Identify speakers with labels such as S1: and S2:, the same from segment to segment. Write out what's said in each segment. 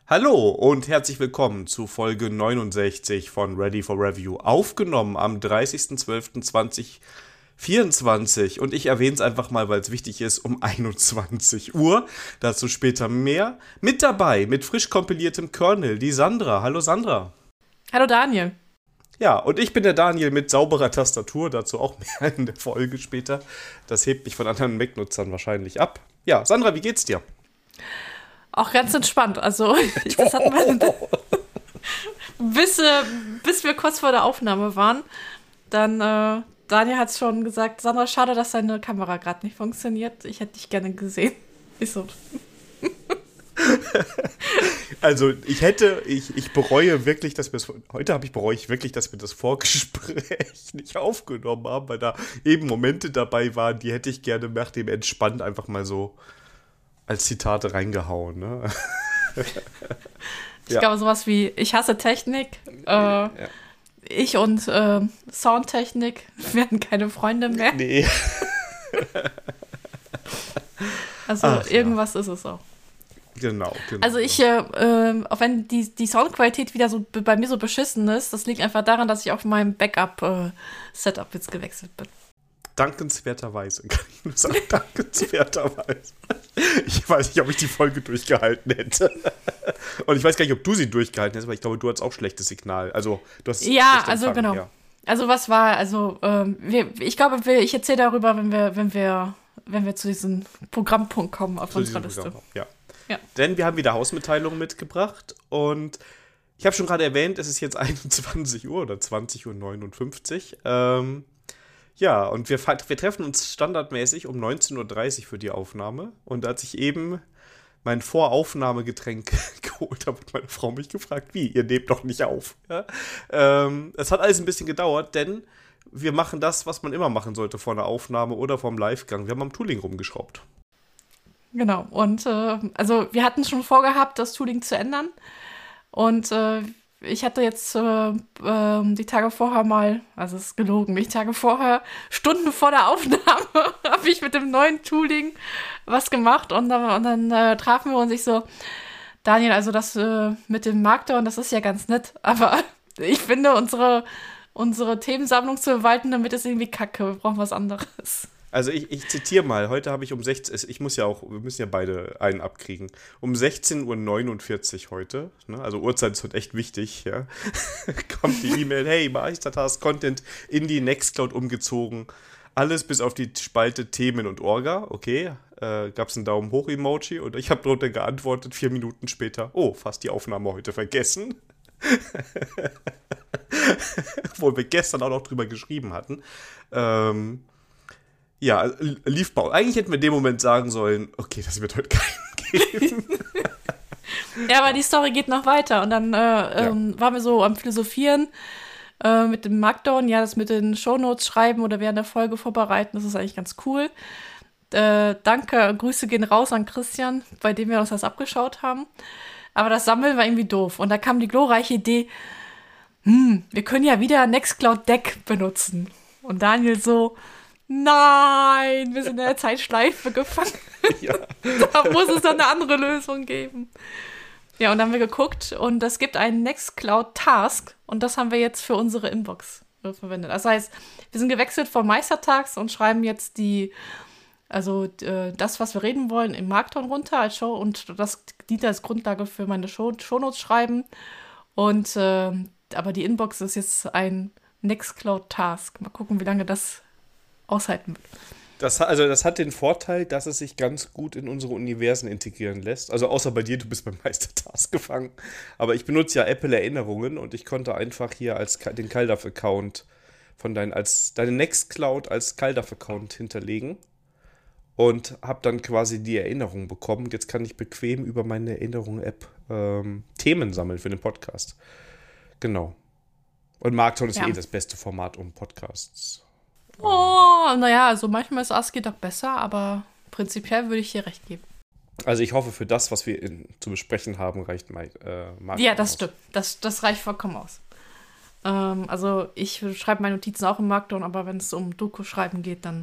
S1: Hallo und herzlich willkommen zu Folge 69 von Ready for Review, aufgenommen am 30.12.2024 und ich erwähne es einfach mal, weil es wichtig ist, um 21 Uhr, dazu später mehr. Mit dabei, mit frisch kompiliertem Kernel, die Sandra. Hallo Sandra.
S2: Hallo Daniel.
S1: Ja, und ich bin der Daniel mit sauberer Tastatur, dazu auch mehr in der Folge später. Das hebt mich von anderen Mac-Nutzern wahrscheinlich ab. Ja, Sandra, wie geht's dir?
S2: Auch ganz entspannt. Also, das hatten wir, bis wir kurz vor der Aufnahme waren. Dann, Daniel hat es schon gesagt, Sandra, schade, dass deine Kamera gerade nicht funktioniert. Ich hätte dich gerne gesehen. Ich so.
S1: Also, ich bereue wirklich, bereue ich wirklich, dass wir das Vorgespräch nicht aufgenommen haben, weil da eben Momente dabei waren, die hätte ich gerne nach dem Entspannt einfach mal so als Zitate reingehauen, ne?
S2: Ich glaube, sowas wie, ich hasse Technik, ich und Soundtechnik werden keine Freunde mehr.
S1: Nee.
S2: Also irgendwas ist es auch.
S1: Genau.
S2: Also ich, auch wenn die Soundqualität wieder so bei mir so beschissen ist, das liegt einfach daran, dass ich auf meinem Backup-Setup jetzt gewechselt bin.
S1: Dankenswerterweise, kann ich nur sagen, dankenswerterweise. Ich weiß nicht, ob ich die Folge durchgehalten hätte. Und ich weiß gar nicht, ob du sie durchgehalten hättest, weil ich glaube, du hattest auch schlechtes Signal. Also, du hast
S2: also genau. Ja. Also, was war, ich erzähle darüber, wenn wir zu diesem Programmpunkt kommen auf unserer Liste.
S1: Ja. Denn wir haben wieder Hausmitteilungen mitgebracht und ich habe schon gerade erwähnt, es ist jetzt 21 Uhr oder 20.59 Uhr. Ja, und wir treffen uns standardmäßig um 19.30 Uhr für die Aufnahme. Und als ich eben mein Voraufnahmegetränk geholt habe, hat meine Frau mich gefragt, wie, ihr nehmt doch nicht auf. Ja? Es hat alles ein bisschen gedauert, denn wir machen das, was man immer machen sollte vor einer Aufnahme oder vorm Livegang. Wir haben am Tooling rumgeschraubt.
S2: Genau, und wir hatten schon vorgehabt, das Tooling zu ändern. Und ich hatte jetzt die Tage vorher mal, also es ist gelogen, die Tage vorher, Stunden vor der Aufnahme, habe ich mit dem neuen Tooling was gemacht und dann trafen wir uns. Ich so, Daniel, also das mit dem Markdown, das ist ja ganz nett, aber ich finde, unsere Themensammlung zu verwalten, damit ist irgendwie kacke, wir brauchen was anderes.
S1: Also ich zitiere mal, heute habe ich um 16, wir müssen ja beide einen abkriegen, um 16.49 Uhr heute, ne, also Uhrzeit ist heute echt wichtig, ja, kommt die E-Mail, hey, Meistertask Content in die Nextcloud umgezogen, alles bis auf die Spalte Themen und Orga, okay, gab es einen Daumen hoch Emoji und ich habe drunter geantwortet, 4 Minuten später, oh, fast die Aufnahme heute vergessen. Obwohl wir gestern auch noch drüber geschrieben hatten. Ja, lief bei. Eigentlich hätten wir in dem Moment sagen sollen, okay, das wird heute keinen geben.
S2: Ja, aber die Story geht noch weiter. Und dann waren wir so am Philosophieren mit dem Markdown. Ja, das mit den Shownotes schreiben oder während der Folge vorbereiten, das ist eigentlich ganz cool. Danke, Grüße gehen raus an Christian, bei dem wir uns das abgeschaut haben. Aber das Sammeln war irgendwie doof. Und da kam die glorreiche Idee, wir können ja wieder Nextcloud Deck benutzen. Und Daniel so, nein, wir sind in der Zeitschleife gefangen. Ja. Da muss es doch eine andere Lösung geben. Ja, und dann haben wir geguckt und es gibt einen Nextcloud Task und das haben wir jetzt für unsere Inbox verwendet. Das heißt, wir sind gewechselt von Meistertags und schreiben jetzt das, was wir reden wollen, im Markdown runter als Show und das dient als Grundlage für meine Shownotes schreiben. Und aber die Inbox ist jetzt ein Nextcloud Task. Mal gucken, wie lange das aushalten wird.
S1: Das hat den Vorteil, dass es sich ganz gut in unsere Universen integrieren lässt. Also außer bei dir, du bist beim Meistertask gefangen. Aber ich benutze ja Apple-Erinnerungen und ich konnte einfach hier den CalDAV-Account deine Nextcloud als CalDAV-Account hinterlegen und habe dann quasi die Erinnerung bekommen. Jetzt kann ich bequem über meine Erinnerungen-App Themen sammeln für den Podcast. Genau. Und Markdown ist das beste Format, um Podcasts.
S2: Oh, naja, also manchmal ist ASCII doch besser, aber prinzipiell würde ich dir recht geben.
S1: Also ich hoffe, für das, was wir zu besprechen haben, reicht Markdown.
S2: Ja, das stimmt. Das reicht vollkommen aus. Also ich schreibe meine Notizen auch im Markdown, aber wenn es um Doku-Schreiben geht, dann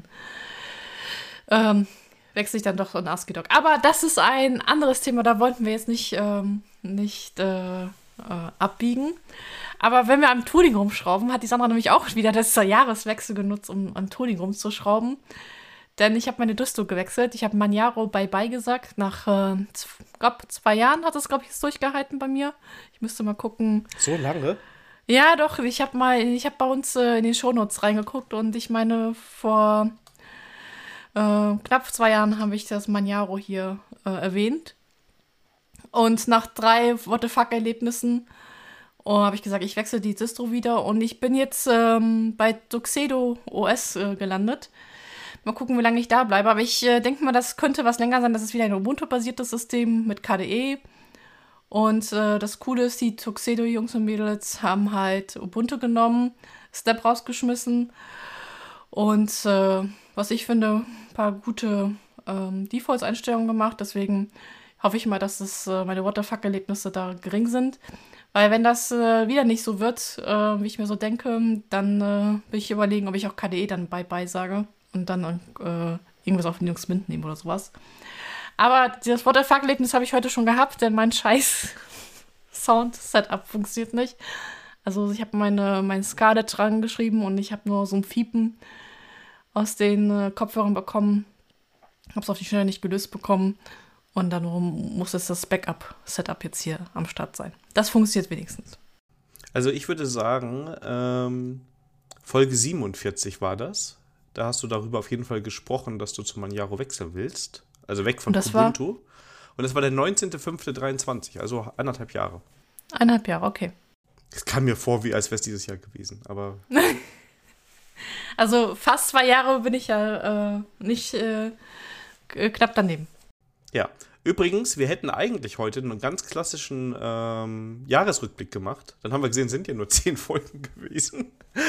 S2: wechsle ich dann doch in ASCII-Doc. Aber das ist ein anderes Thema, da wollten wir jetzt nicht nicht abbiegen. Aber wenn wir am Tooling rumschrauben, hat die Sandra nämlich auch wieder das Jahreswechsel genutzt, um am Tooling rumzuschrauben. Denn ich habe meine Disto gewechselt. Ich habe Maniaro Bye-Bye gesagt. Nach, 2 Jahren hat es, glaube ich, jetzt durchgehalten bei mir. Ich müsste mal gucken.
S1: So lange?
S2: Ja, doch. Ich habe bei uns in den Shownotes reingeguckt und ich meine, vor knapp 2 Jahren habe ich das Maniaro hier erwähnt. Und nach 3 What-the-fuck-Erlebnissen habe ich gesagt, ich wechsle die Distro wieder. Und ich bin jetzt bei Tuxedo OS gelandet. Mal gucken, wie lange ich da bleibe. Aber ich denke mal, das könnte was länger sein. Das ist wieder ein Ubuntu-basiertes System mit KDE. Und das Coole ist, die Tuxedo-Jungs und Mädels haben halt Ubuntu genommen, Step rausgeschmissen. Und was ich finde, ein paar gute Defaults-Einstellungen gemacht. Deswegen hoffe ich mal, dass meine What-the-fuck-Erlebnisse da gering sind. Weil wenn das wieder nicht so wird, wie ich mir so denke, dann will ich überlegen, ob ich auch KDE dann Bye-Bye sage und dann irgendwas auf Linux Mint nehme oder sowas. Aber das What-the-fuck-Erlebnis habe ich heute schon gehabt, denn mein scheiß Sound-Setup funktioniert nicht. Also ich habe mein Scarlett dran geschrieben und ich habe nur so ein Fiepen aus den Kopfhörern bekommen. Habe es auf die Schnelle nicht gelöst bekommen. Und dann muss es das Backup-Setup jetzt hier am Start sein. Das funktioniert wenigstens.
S1: Also ich würde sagen, Folge 47 war das. Da hast du darüber auf jeden Fall gesprochen, dass du zu Maniaro wechseln willst. Also weg von Ubuntu. Und das war der 19.05.23, also 1,5 Jahre.
S2: 1,5 Jahre, okay.
S1: Es kam mir vor, als wäre es dieses Jahr gewesen, aber...
S2: Also fast 2 Jahre bin ich ja nicht knapp daneben.
S1: Ja, übrigens, wir hätten eigentlich heute einen ganz klassischen Jahresrückblick gemacht. Dann haben wir gesehen, sind ja nur 10 Folgen gewesen.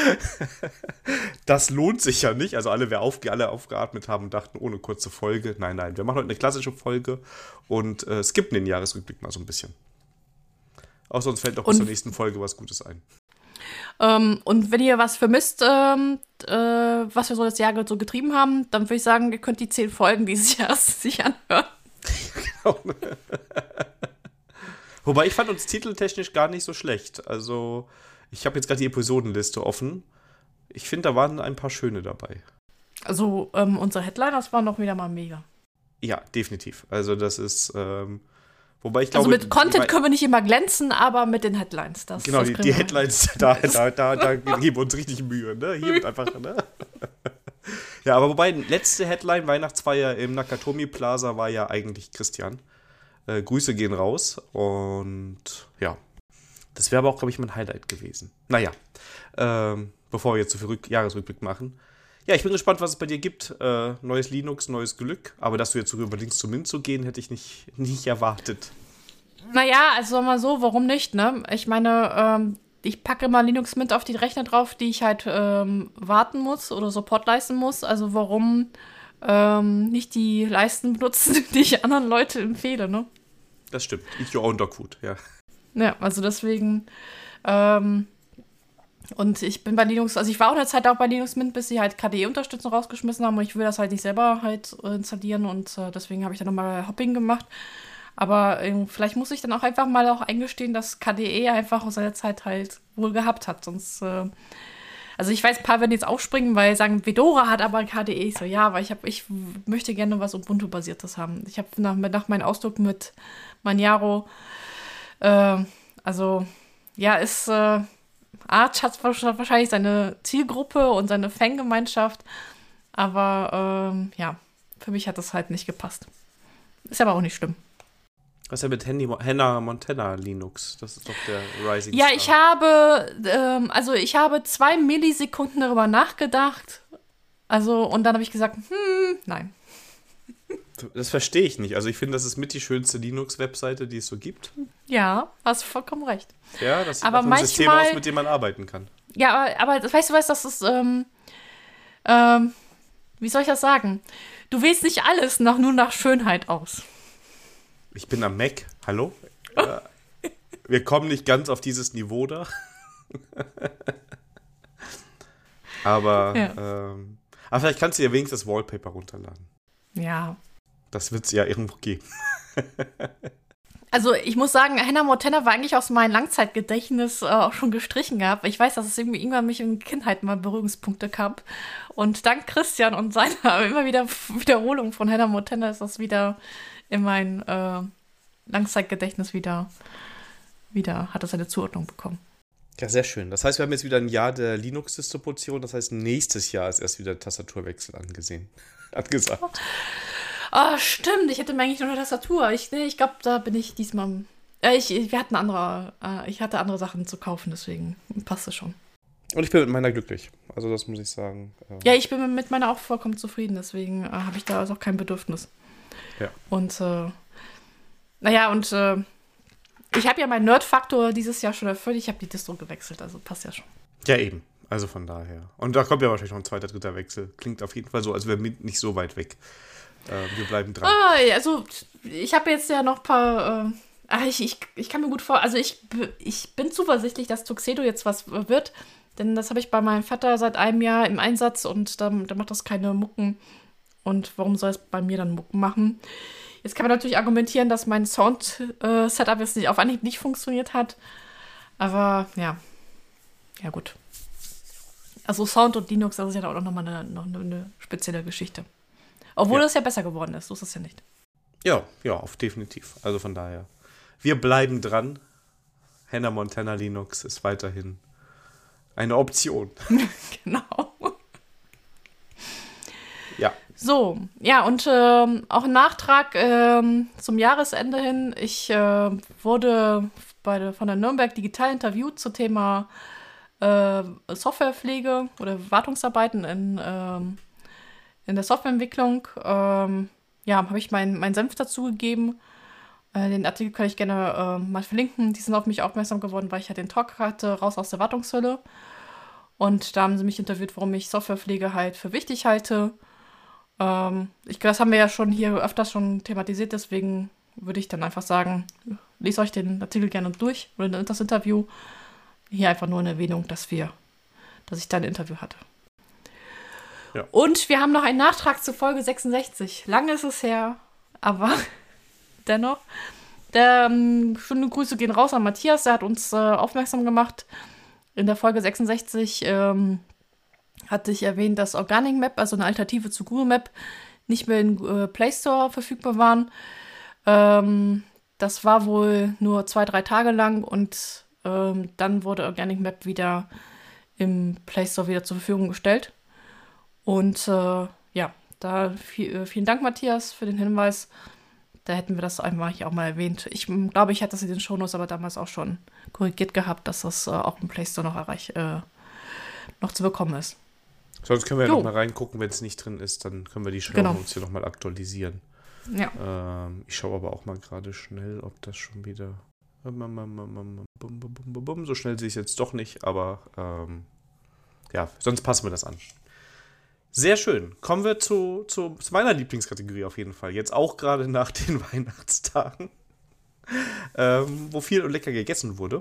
S1: Das lohnt sich ja nicht. Also alle aufgeatmet haben und dachten, ohne kurze Folge. Nein, wir machen heute eine klassische Folge und skippen den Jahresrückblick mal so ein bisschen. Auch sonst fällt doch bis zur nächsten Folge was Gutes ein.
S2: Und wenn ihr was vermisst, was wir so das Jahr so getrieben haben, dann würde ich sagen, ihr könnt die 10 Folgen dieses Jahres sich anhören. Genau.
S1: Wobei ich fand uns titeltechnisch gar nicht so schlecht. Also ich habe jetzt gerade die Episodenliste offen. Ich finde, da waren ein paar schöne dabei.
S2: Also unsere Headliners waren doch wieder mal mega.
S1: Ja, definitiv. Also das ist... Wobei ich glaube,
S2: also mit Content können wir nicht immer glänzen, aber mit den Headlines.
S1: Genau, die Headlines, da geben wir uns richtig Mühe. Ne? Hier wird einfach, ne? Ja, aber wobei, letzte Headline, Weihnachtsfeier im Nakatomi Plaza, war ja eigentlich Christian. Grüße gehen raus. Und ja, das wäre aber auch, glaube ich, mein Highlight gewesen. Naja, bevor wir jetzt so viel Jahresrückblick machen. Ja, ich bin gespannt, was es bei dir gibt. Neues Linux, neues Glück. Aber dass du jetzt über Links zu Mint zu gehen, hätte ich nicht erwartet.
S2: Naja, also mal so, warum nicht, ne? Ich meine, ich packe immer Linux Mint auf die Rechner drauf, die ich halt warten muss oder Support leisten muss. Also warum nicht die Leisten benutzen, die ich anderen Leuten empfehle, ne?
S1: Das stimmt. Eat your own dog food, ja.
S2: Ja, also deswegen und ich bin bei Linux, also ich war auch eine Zeit auch bei Linux Mint, bis sie halt KDE-Unterstützung rausgeschmissen haben und ich will das halt nicht selber halt installieren und deswegen habe ich dann nochmal Hopping gemacht. Aber vielleicht muss ich dann auch einfach mal auch eingestehen, dass KDE einfach aus seiner Zeit halt wohl gehabt hat. Sonst, also ich weiß, ein paar werden jetzt aufspringen, weil sagen, Fedora hat aber KDE. Ich so, ja, aber ich möchte gerne was Ubuntu-basiertes haben. Ich habe nach meinem Ausdruck mit Maniaro, also ja, ist Arch hat wahrscheinlich seine Zielgruppe und seine Fangemeinschaft, aber ja, für mich hat das halt nicht gepasst. Ist aber auch nicht schlimm.
S1: Was ist ja mit Hannah Montana Linux? Das ist doch der Rising
S2: Ja,
S1: Star.
S2: ich habe 2 Millisekunden darüber nachgedacht. Also, und dann habe ich gesagt, nein.
S1: Das verstehe ich nicht. Also ich finde, das ist mit die schönste Linux-Webseite, die es so gibt.
S2: Ja, hast vollkommen recht.
S1: Ja, das
S2: aber
S1: macht ein System aus, mit dem man arbeiten kann.
S2: Ja, aber weißt du was, das ist, wie soll ich das sagen? Du wählst nicht alles nur nach Schönheit aus.
S1: Ich bin am Mac. Hallo? Wir kommen nicht ganz auf dieses Niveau da. Aber,
S2: ja.
S1: Aber vielleicht kannst du ja wenigstens das Wallpaper runterladen.
S2: Ja.
S1: Das wird es ja irgendwo geben.
S2: Also ich muss sagen, Hannah Montana war eigentlich aus meinem Langzeitgedächtnis auch schon gestrichen gehabt. Ich weiß, dass es irgendwie irgendwann mich in Kindheit mal Berührungspunkte gab. Und dank Christian und seiner immer wieder Wiederholung von Hannah Montana ist das wieder in mein Langzeitgedächtnis wieder hat es eine Zuordnung bekommen.
S1: Ja, sehr schön. Das heißt, wir haben jetzt wieder ein Jahr der Linux-Distribution. Das heißt, nächstes Jahr ist erst wieder Tastaturwechsel angesagt.
S2: Oh, stimmt. Ich hätte mir eigentlich nur eine Tastatur. Ich glaube, da bin ich diesmal. Ich hatte andere Sachen zu kaufen, deswegen passt es schon.
S1: Und ich bin mit meiner glücklich. Also, das muss ich sagen.
S2: Ja, ich bin mit meiner auch vollkommen zufrieden, deswegen habe ich da also auch kein Bedürfnis.
S1: Ja.
S2: Und, ich habe ja meinen Nerd-Faktor dieses Jahr schon erfüllt. Ich habe die Distro gewechselt, also passt ja schon.
S1: Ja, eben. Also von daher. Und da kommt ja wahrscheinlich noch ein zweiter, dritter Wechsel. Klingt auf jeden Fall so, als wären wir nicht so weit weg. Wir bleiben dran.
S2: Also ich habe jetzt ja noch ein paar. Ich kann mir gut vor. Also ich bin zuversichtlich, dass Tuxedo jetzt was wird. Denn das habe ich bei meinem Vater seit einem Jahr im Einsatz und da macht das keine Mucken. Und warum soll es bei mir dann Mucken machen? Jetzt kann man natürlich argumentieren, dass mein Sound-Setup jetzt nicht auf Anhieb nicht funktioniert hat. Aber ja. Ja, gut. Also Sound und Linux, das ist ja auch nochmal eine spezielle Geschichte. Obwohl das ja besser geworden ist, so ist es ja nicht.
S1: Ja, definitiv. Also von daher. Wir bleiben dran. Hannah Montana Linux ist weiterhin eine Option.
S2: Genau.
S1: Ja.
S2: So, ja, und auch ein Nachtrag zum Jahresende hin. Ich wurde von der Nürnberg Digital interviewt zum Thema Softwarepflege oder Wartungsarbeiten in der Softwareentwicklung. Habe ich meinen Senf dazu gegeben. Den Artikel kann ich gerne mal verlinken. Die sind auf mich aufmerksam geworden, weil ich ja den Talk hatte, raus aus der Wartungshölle. Und da haben sie mich interviewt, warum ich Softwarepflege halt für wichtig halte. Das haben wir ja schon hier öfters schon thematisiert, deswegen würde ich dann einfach sagen, lest euch den Artikel gerne durch oder das Interview. Hier einfach nur eine Erwähnung, dass ich da ein Interview hatte. Ja. Und wir haben noch einen Nachtrag zur Folge 66. Lange ist es her, aber dennoch. Schöne Grüße gehen raus an Matthias, der hat uns aufmerksam gemacht. In der Folge 66 hatte ich erwähnt, dass Organic Map, also eine Alternative zu Google Map, nicht mehr in Play Store verfügbar waren. Das war wohl nur 2-3 Tage lang und dann wurde Organic Map wieder im Play Store wieder zur Verfügung gestellt. Und vielen Dank, Matthias, für den Hinweis. Da hätten wir das einfach hier auch mal erwähnt. Ich glaube, ich hatte das in den Shownotes aber damals auch schon korrigiert gehabt, dass das auch im Play Store noch zu bekommen ist.
S1: Sonst können wir ja noch mal reingucken, wenn es nicht drin ist, dann können wir die Shownotes hier noch mal aktualisieren.
S2: Ja.
S1: Ich schaue aber auch mal gerade schnell, ob das schon wieder... So schnell sehe ich es jetzt doch nicht, aber sonst passen wir das an. Sehr schön. Kommen wir zu meiner Lieblingskategorie auf jeden Fall. Jetzt auch gerade nach den Weihnachtstagen, wo viel und lecker gegessen wurde.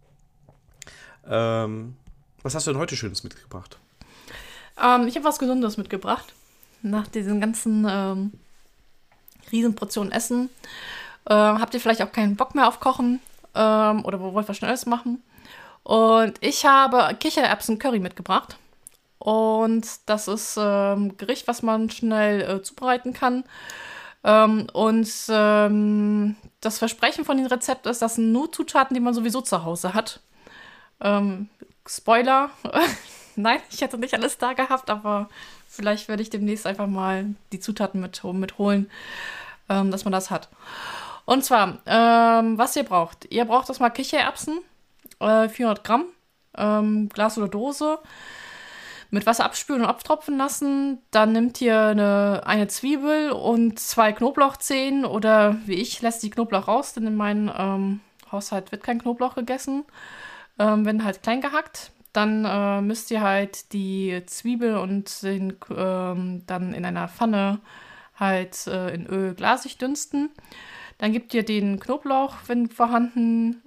S1: Was hast du denn heute Schönes mitgebracht?
S2: Ich habe was Gesundes mitgebracht. Nach diesen ganzen Riesenportionen Essen. Habt ihr vielleicht auch keinen Bock mehr auf Kochen oder wollt was Schnelles machen? Und ich habe Kichererbsen-Curry mitgebracht. Und das ist ein Gericht, was man schnell zubereiten kann. Das Versprechen von dem Rezept ist, das sind nur Zutaten, die man sowieso zu Hause hat. Spoiler. Nein, ich hätte nicht alles da gehabt, aber vielleicht werde ich demnächst einfach mal die Zutaten mitholen, dass man das hat. Und zwar, was ihr braucht. Ihr braucht erstmal Kichererbsen, 400 Gramm, Glas oder Dose, mit Wasser abspülen und abtropfen lassen. Dann nimmt ihr eine Zwiebel und 2 Knoblauchzehen oder wie ich, lässt die Knoblauch raus, denn in meinem Haushalt wird kein Knoblauch gegessen. Wenn halt klein gehackt. Dann müsst ihr halt die Zwiebel und dann in einer Pfanne halt in Öl glasig dünsten. Dann gebt ihr den Knoblauch, wenn vorhanden,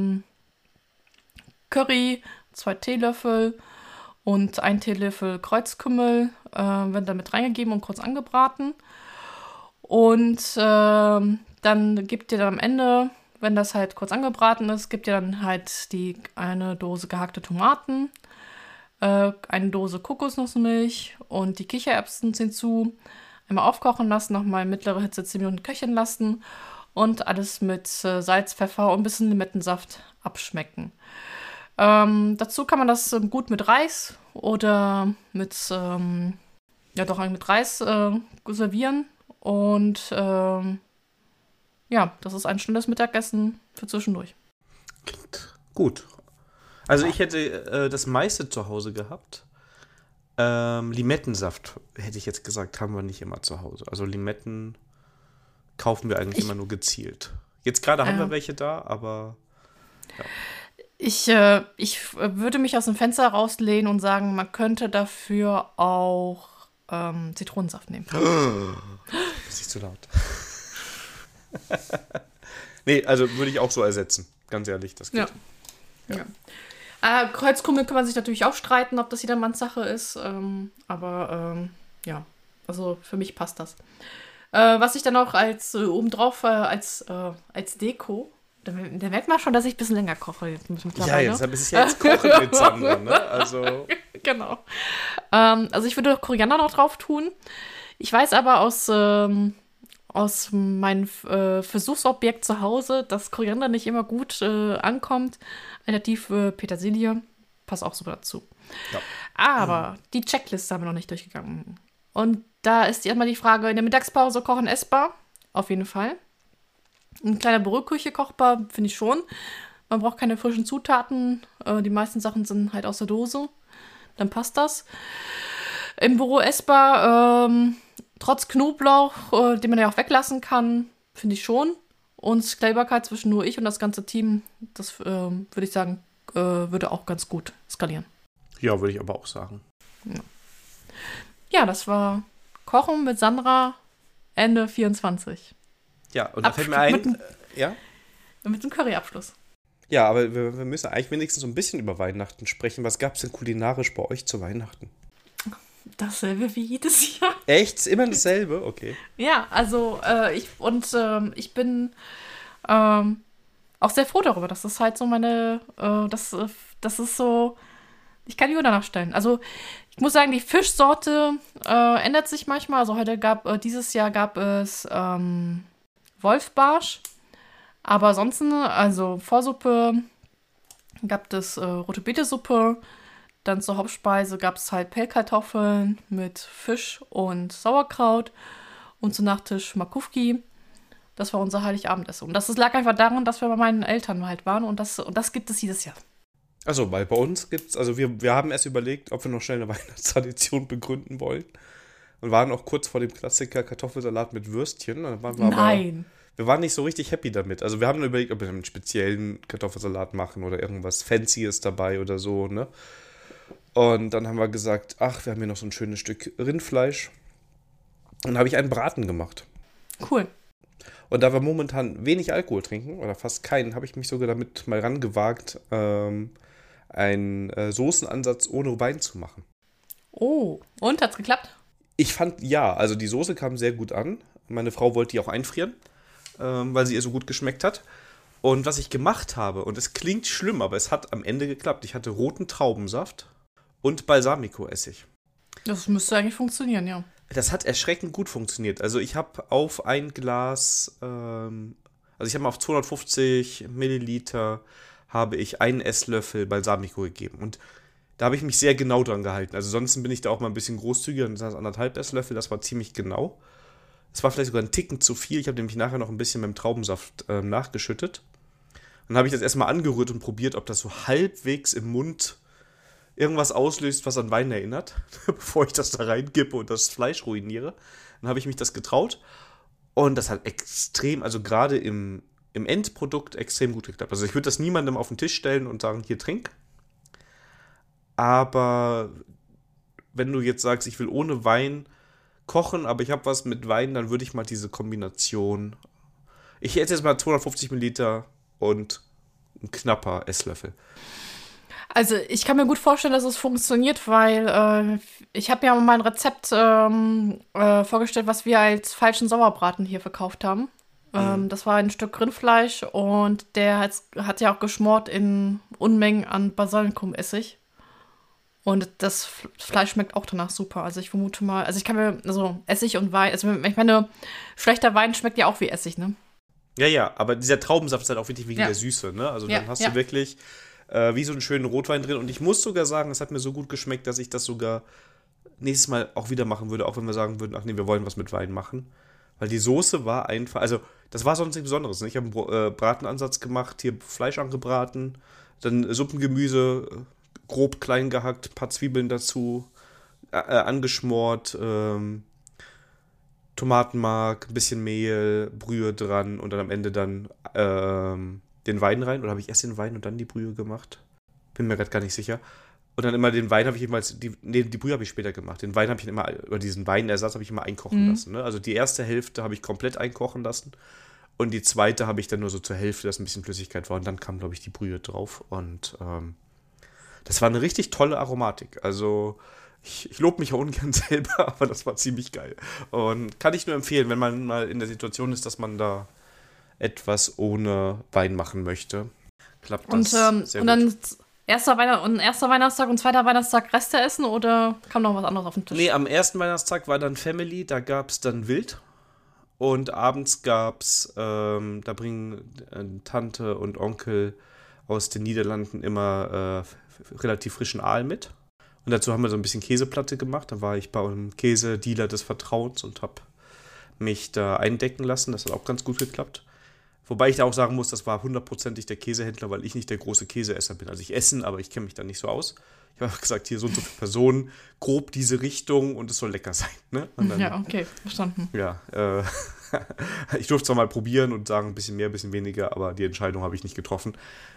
S2: Curry, 2 Teelöffel und 1 Teelöffel Kreuzkümmel, werden damit reingegeben und kurz angebraten. Und dann gebt ihr dann am Ende, wenn das halt kurz angebraten ist, gibt ihr dann halt eine Dose gehackte Tomaten, eine Dose Kokosnussmilch und die Kichererbsen hinzu. Einmal aufkochen lassen, nochmal in mittlere Hitze 10 Minuten köcheln lassen und alles mit Salz, Pfeffer und ein bisschen Limettensaft abschmecken. Dazu kann man das gut mit Reis oder mit Reis servieren. Und das ist ein schnelles Mittagessen für zwischendurch.
S1: Klingt gut. Also ich hätte das meiste zu Hause gehabt. Limettensaft, hätte ich jetzt gesagt, haben wir nicht immer zu Hause. Also Limetten kaufen wir eigentlich immer nur gezielt. Jetzt gerade haben wir welche da, aber ja.
S2: Ich würde mich aus dem Fenster rauslehnen und sagen, man könnte dafür auch Zitronensaft nehmen.
S1: Das ist nicht zu laut. Nee, also würde ich auch so ersetzen. Ganz ehrlich, das geht.
S2: Ja. Kreuzkümmel kann man sich natürlich auch streiten, ob das jedermanns Sache ist. Also für mich passt das. Was ich dann auch obendrauf als Deko, da merkt man schon, dass ich ein bisschen länger koche jetzt mittlerweile.
S1: Ja, das ist ja jetzt Kochen mit Sandra, ne? Also.
S2: Genau. Also ich würde Koriander noch drauf tun. Ich weiß aber aus meinem Versuchsobjekt zu Hause, dass Koriander nicht immer gut ankommt. Alternativ Petersilie. Passt auch super dazu. Ja. Aber die Checkliste haben wir noch nicht durchgegangen. Und da ist erstmal die Frage, in der Mittagspause kochen essbar? Auf jeden Fall. Ein kleiner Büroküche kochbar, finde ich schon. Man braucht keine frischen Zutaten. Die meisten Sachen sind halt aus der Dose. Dann passt das. Im Büro essbar, trotz Knoblauch, den man ja auch weglassen kann, finde ich schon. Und Skalierbarkeit zwischen nur ich und das ganze Team, das würde ich sagen, würde auch ganz gut skalieren.
S1: Ja, würde ich aber auch sagen.
S2: Ja, das war Kochen mit Sandra Ende 24.
S1: Ja, und da fällt mir ein,
S2: mit dem Curryabschluss.
S1: Ja, aber wir müssen eigentlich wenigstens so ein bisschen über Weihnachten sprechen. Was gab es denn kulinarisch bei euch zu Weihnachten?
S2: Dasselbe wie jedes Jahr.
S1: Echt? Immer dasselbe? Okay.
S2: Ja, also ich bin auch sehr froh darüber, dass das halt so das ist so, ich kann die Uhr danach stellen. Also ich muss sagen, die Fischsorte ändert sich manchmal. Also dieses Jahr gab es Wolfbarsch, aber ansonsten, also Vorsuppe gab es rote Betesuppe. Dann zur Hauptspeise gab es halt Pellkartoffeln mit Fisch und Sauerkraut. Und zum Nachtisch Makufki. Das war unser Heiligabendessen. Und das lag einfach daran, dass wir bei meinen Eltern halt waren. Und das gibt es jedes Jahr.
S1: Achso, weil bei uns gibt's, also wir haben erst überlegt, ob wir noch schnell eine Weihnachtstradition begründen wollen. Und waren auch kurz vor dem Klassiker Kartoffelsalat mit Würstchen. Und dann waren wir
S2: Nein.
S1: Wir waren nicht so richtig happy damit. Also wir haben überlegt, ob wir einen speziellen Kartoffelsalat machen oder irgendwas Fancyes dabei oder so, ne? Und dann haben wir gesagt, ach, wir haben hier noch so ein schönes Stück Rindfleisch. Und dann habe ich einen Braten gemacht.
S2: Cool.
S1: Und da wir momentan wenig Alkohol trinken, oder fast keinen, habe ich mich sogar damit mal rangewagt, einen Soßenansatz ohne Wein zu machen.
S2: Oh, und hat's geklappt?
S1: Ich fand, ja, also die Soße kam sehr gut an. Meine Frau wollte die auch einfrieren, weil sie ihr so gut geschmeckt hat. Und was ich gemacht habe, und es klingt schlimm, aber es hat am Ende geklappt. Ich hatte roten Traubensaft und Balsamico-Essig.
S2: Das müsste eigentlich funktionieren, ja.
S1: Das hat erschreckend gut funktioniert. Also ich habe auf ein Glas, ich habe mal auf 250 Milliliter habe ich einen Esslöffel Balsamico gegeben. Und da habe ich mich sehr genau dran gehalten. Also sonst bin ich da auch mal ein bisschen großzügiger. Und das ist 1,5 Esslöffel, das war ziemlich genau. Es war vielleicht sogar ein Ticken zu viel. Ich habe nämlich nachher noch ein bisschen mit dem Traubensaft nachgeschüttet. Und dann habe ich das erstmal angerührt und probiert, ob das so halbwegs im Mund irgendwas auslöst, was an Wein erinnert, bevor ich das da reinkippe und das Fleisch ruiniere. Dann habe ich mich das getraut. Und das hat extrem, also gerade im Endprodukt extrem gut geklappt. Also ich würde das niemandem auf den Tisch stellen und sagen, hier, trink. Aber wenn du jetzt sagst, ich will ohne Wein kochen, aber ich habe was mit Wein, dann würde ich mal diese Kombination. Ich hätte jetzt mal 250 Milliliter und ein knapper Esslöffel.
S2: Also ich kann mir gut vorstellen, dass es funktioniert, weil ich habe ja mal ein Rezept vorgestellt, was wir als falschen Sauerbraten hier verkauft haben. Das war ein Stück Rindfleisch und der hat ja auch geschmort in Unmengen an Basilikumessig. Und das Fleisch schmeckt auch danach super. Also ich vermute mal, also ich kann mir, also Essig und Wein, also ich meine, schlechter Wein schmeckt ja auch wie Essig, ne?
S1: Ja, aber dieser Traubensaft ist halt auch wichtig wegen der Süße, ne? Also dann hast du wirklich wie so einen schönen Rotwein drin. Und ich muss sogar sagen, es hat mir so gut geschmeckt, dass ich das sogar nächstes Mal auch wieder machen würde, auch wenn wir sagen würden, ach nee, wir wollen was mit Wein machen. Weil die Soße war einfach, also das war sonst nichts Besonderes. Ne? Ich habe einen Bratenansatz gemacht, hier Fleisch angebraten, dann Suppengemüse, grob klein gehackt, paar Zwiebeln dazu, angeschmort, Tomatenmark, ein bisschen Mehl, Brühe dran und dann am Ende dann den Wein rein. Oder habe ich erst den Wein und dann die Brühe gemacht? Bin mir gerade gar nicht sicher. Und dann immer den Wein habe ich jeweils, die Brühe habe ich später gemacht. Den Wein habe ich immer, oder diesen Weinersatz habe ich immer einkochen lassen. Ne? Also die erste Hälfte habe ich komplett einkochen lassen. Und die zweite habe ich dann nur so zur Hälfte, dass ein bisschen Flüssigkeit war. Und dann kam, glaube ich, die Brühe drauf. Und das war eine richtig tolle Aromatik. Also ich lobe mich ja ungern selber, aber das war ziemlich geil. Und kann ich nur empfehlen, wenn man mal in der Situation ist, dass man da etwas ohne Wein machen möchte. Klappt das sehr gut.
S2: Und dann erster Weihnachtstag und zweiter Weihnachtstag Reste essen oder kam noch was anderes auf den Tisch?
S1: Nee, am ersten Weihnachtstag war dann Family, da gab es dann Wild. Und abends gab es, da bringen Tante und Onkel aus den Niederlanden immer relativ frischen Aal mit. Und dazu haben wir so ein bisschen Käseplatte gemacht. Da war ich bei einem Käsedealer des Vertrauens und habe mich da eindecken lassen. Das hat auch ganz gut geklappt. Wobei ich da auch sagen muss, das war 100%ig der Käsehändler, weil ich nicht der große Käseesser bin. Also ich esse, aber ich kenne mich da nicht so aus. Ich habe gesagt, hier so und so viele Personen, grob diese Richtung und es soll lecker sein. Ne? Und dann,
S2: ja, okay, verstanden.
S1: Ja, ich durfte zwar mal probieren und sagen, ein bisschen mehr, ein bisschen weniger, aber die Entscheidung habe ich nicht getroffen.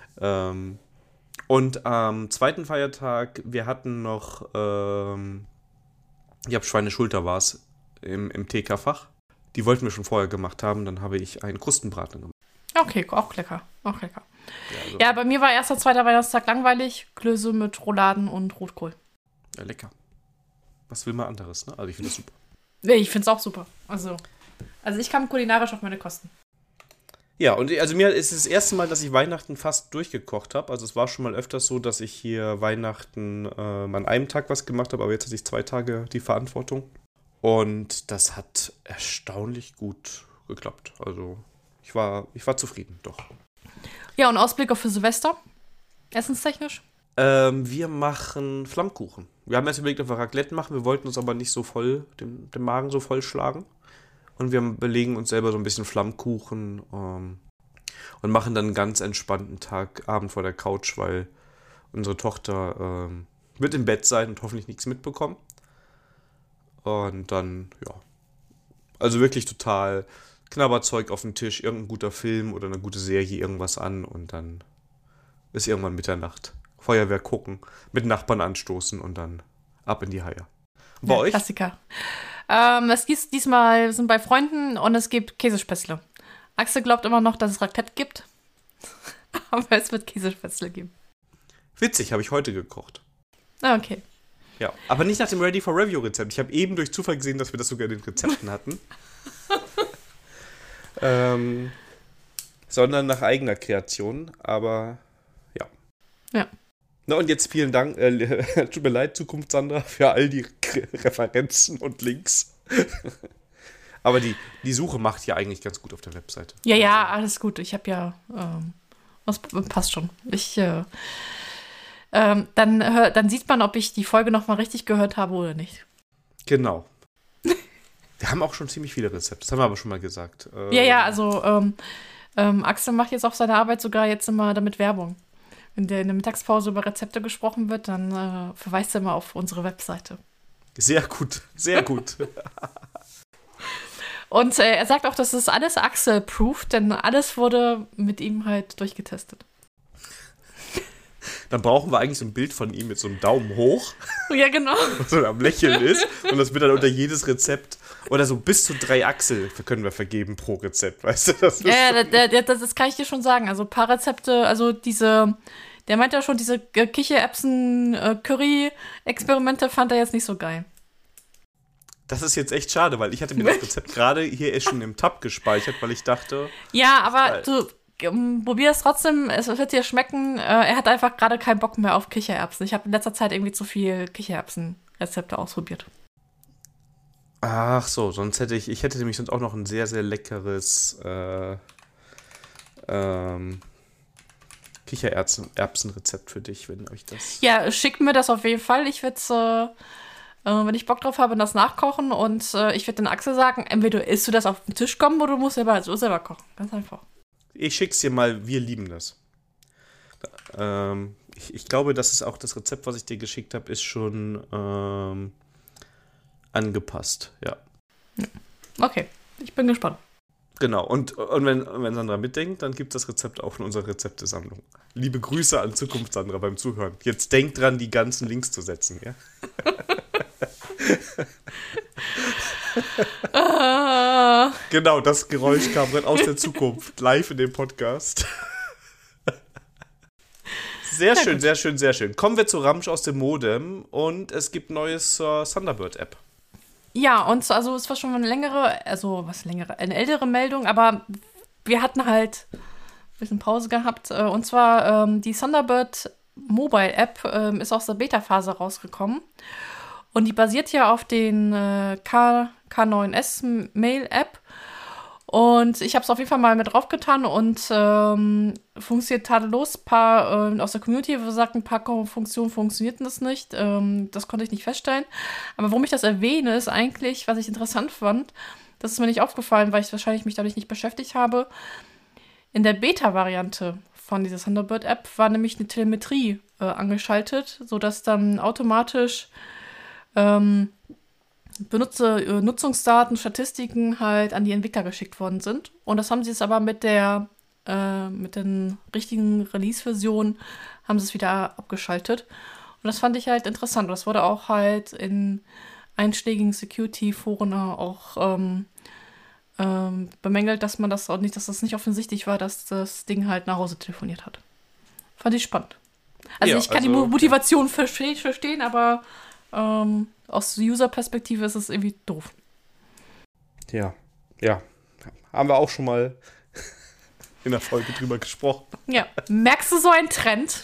S1: Und am zweiten Feiertag, wir hatten noch, ich habe Schweineschulter war es im TK-Fach. Die wollten wir schon vorher gemacht haben, dann habe ich einen Krustenbraten gemacht.
S2: Okay, auch lecker, auch lecker. Ja, bei mir war erster, zweiter Weihnachtstag langweilig, Klöße mit Rouladen und Rotkohl.
S1: Ja, lecker. Was will man anderes, ne? Also ich finde das super.
S2: Nee, ich finde es auch super. Also ich kam kulinarisch auf meine Kosten.
S1: Ja, und also mir ist es das erste Mal, dass ich Weihnachten fast durchgekocht habe. Also es war schon mal öfters so, dass ich hier Weihnachten an einem Tag was gemacht habe, aber jetzt hatte ich 2 Tage die Verantwortung. Und das hat erstaunlich gut geklappt. Also ich war zufrieden, doch.
S2: Ja, und Ausblick auf für Silvester? Essenstechnisch?
S1: Wir machen Flammkuchen. Wir haben erst überlegt, ob wir Raclette machen. Wir wollten uns aber nicht so voll, den Magen so voll schlagen. Und wir belegen uns selber so ein bisschen Flammkuchen und machen dann einen ganz entspannten Abend vor der Couch, weil unsere Tochter wird im Bett sein und hoffentlich nichts mitbekommen. Und dann, ja, also wirklich total Knabberzeug auf dem Tisch, irgendein guter Film oder eine gute Serie, irgendwas an und dann ist irgendwann Mitternacht. Feuerwehr gucken, mit Nachbarn anstoßen und dann ab in die Haie. Und bei euch?
S2: Klassiker. Es gibt diesmal, wir sind bei Freunden und es gibt Käsespätzle. Axel glaubt immer noch, dass es Raclette gibt, aber es wird Käsespätzle geben.
S1: Witzig, habe ich heute gekocht.
S2: Ah, okay.
S1: Ja, aber nicht nach dem Ready-for-Review-Rezept. Ich habe eben durch Zufall gesehen, dass wir das sogar in den Rezepten hatten. Sondern nach eigener Kreation, aber ja.
S2: Ja.
S1: Na und jetzt vielen Dank, tut mir leid, Zukunft Sandra, für all die Referenzen und Links. Aber die Suche macht ja eigentlich ganz gut auf der Webseite.
S2: Ja, alles gut. Ich habe ja, das passt schon. Dann sieht man, ob ich die Folge nochmal richtig gehört habe oder nicht.
S1: Genau. Wir haben auch schon ziemlich viele Rezepte, das haben wir aber schon mal gesagt.
S2: Also Axel macht jetzt auf seiner Arbeit sogar jetzt immer damit Werbung. Wenn der in der Mittagspause über Rezepte gesprochen wird, dann verweist er immer auf unsere Webseite.
S1: Sehr gut, sehr gut.
S2: Und er sagt auch, das ist alles Axel-proof, denn alles wurde mit ihm halt durchgetestet.
S1: Dann brauchen wir eigentlich so ein Bild von ihm mit so einem Daumen hoch.
S2: Ja, genau.
S1: So am Lächeln ist. Und das wird dann unter jedes Rezept. Oder so bis zu 3 Axel können wir vergeben pro Rezept, weißt du?
S2: Das kann ich dir schon sagen. Also ein paar Rezepte, also der meint ja schon, diese Kichererbsen-Curry-Experimente fand er jetzt nicht so geil.
S1: Das ist jetzt echt schade, weil ich hatte mir das Rezept gerade hier schon im Tab gespeichert, weil ich dachte...
S2: Ja, aber du probier es trotzdem, es wird dir schmecken. Er hat einfach gerade keinen Bock mehr auf Kichererbsen. Ich habe in letzter Zeit irgendwie zu viel Kichererbsen-Rezepte ausprobiert.
S1: Ach so, sonst hätte ich hätte nämlich sonst auch noch ein sehr, sehr leckeres Kichererbsenrezept für dich, wenn euch das...
S2: Ja, schickt mir das auf jeden Fall. Ich werde es, wenn ich Bock drauf habe, das nachkochen. Und ich werde den Axel sagen, entweder isst du das auf den Tisch kommen oder du musst selber kochen. Ganz einfach.
S1: Ich schick's dir mal, wir lieben das. Ich glaube, das ist auch das Rezept, was ich dir geschickt habe, ist schon angepasst, ja.
S2: Okay, ich bin gespannt.
S1: Genau, und wenn Sandra mitdenkt, dann gibt es das Rezept auch in unserer Rezeptesammlung. Liebe Grüße an Zukunft, Sandra, beim Zuhören. Jetzt denkt dran, die ganzen Links zu setzen, ja? Genau, das Geräusch kam gerade aus der Zukunft, live in dem Podcast. Sehr schön, sehr schön, sehr schön. Kommen wir zu Ramsch aus dem Modem und es gibt Neues zur Thunderbird-App.
S2: Ja, und also es war schon eine eine ältere Meldung, aber wir hatten halt ein bisschen Pause gehabt. Und zwar die Thunderbird Mobile App ist aus der Beta-Phase rausgekommen. Und die basiert ja auf den K9S Mail App. Und ich habe es auf jeden Fall mal mit draufgetan und funktioniert tadellos. Ein paar aus der Community sagten, ein paar Funktionen funktionierten das nicht. Das konnte ich nicht feststellen. Aber warum ich das erwähne, ist eigentlich, was ich interessant fand, das ist mir nicht aufgefallen, weil ich wahrscheinlich mich dadurch nicht beschäftigt habe. In der Beta-Variante von dieser Thunderbird-App war nämlich eine Telemetrie angeschaltet, sodass dann automatisch Nutzungsdaten, Statistiken halt an die Entwickler geschickt worden sind. Und das haben sie jetzt aber mit den richtigen Release-Versionen haben sie es wieder abgeschaltet. Und das fand ich halt interessant. Das wurde auch halt in einschlägigen Security-Foren auch bemängelt, dass das nicht offensichtlich war, dass das Ding halt nach Hause telefoniert hat. Fand ich spannend. Also ja, ich kann die Motivation verstehen, aber aus User-Perspektive ist es irgendwie doof.
S1: Ja. Haben wir auch schon mal in der Folge drüber gesprochen.
S2: Ja. Merkst du so einen Trend?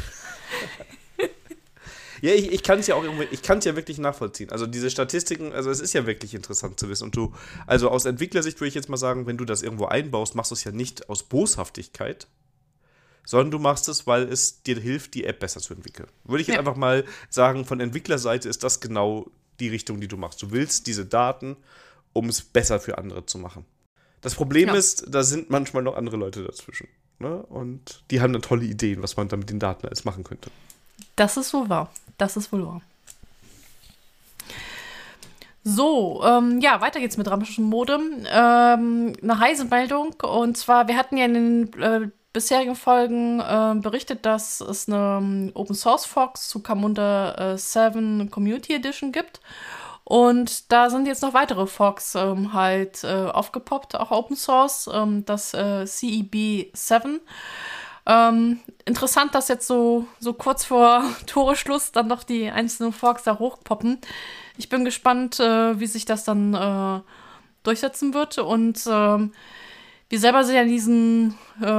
S1: Ja, ich kann es ja auch wirklich nachvollziehen. Also diese Statistiken, also es ist ja wirklich interessant zu wissen. Und also aus Entwicklersicht würde ich jetzt mal sagen, wenn du das irgendwo einbaust, machst du es ja nicht aus Boshaftigkeit, sondern du machst es, weil es dir hilft, die App besser zu entwickeln. Würde ich jetzt einfach mal sagen, von Entwicklerseite ist das genau die Richtung, die du machst. Du willst diese Daten, um es besser für andere zu machen. Das Problem ist, da sind manchmal noch andere Leute dazwischen. Ne? Und die haben dann tolle Ideen, was man dann mit den Daten alles machen könnte.
S2: Das ist wohl wahr. So, weiter geht's mit Ramsch's Modem. Eine heiße Meldung. Und zwar, wir hatten ja in den bisherigen Folgen berichtet, dass es eine Open-Source-Forks zu Camunda 7 Community Edition gibt. Und da sind jetzt noch weitere Forks aufgepoppt, auch Open Source, das CEB 7. Interessant, dass jetzt so kurz vor Toreschluss dann noch die einzelnen Forks da hochpoppen. Ich bin gespannt, wie sich das dann durchsetzen wird. Und wir selber sind ja in diesen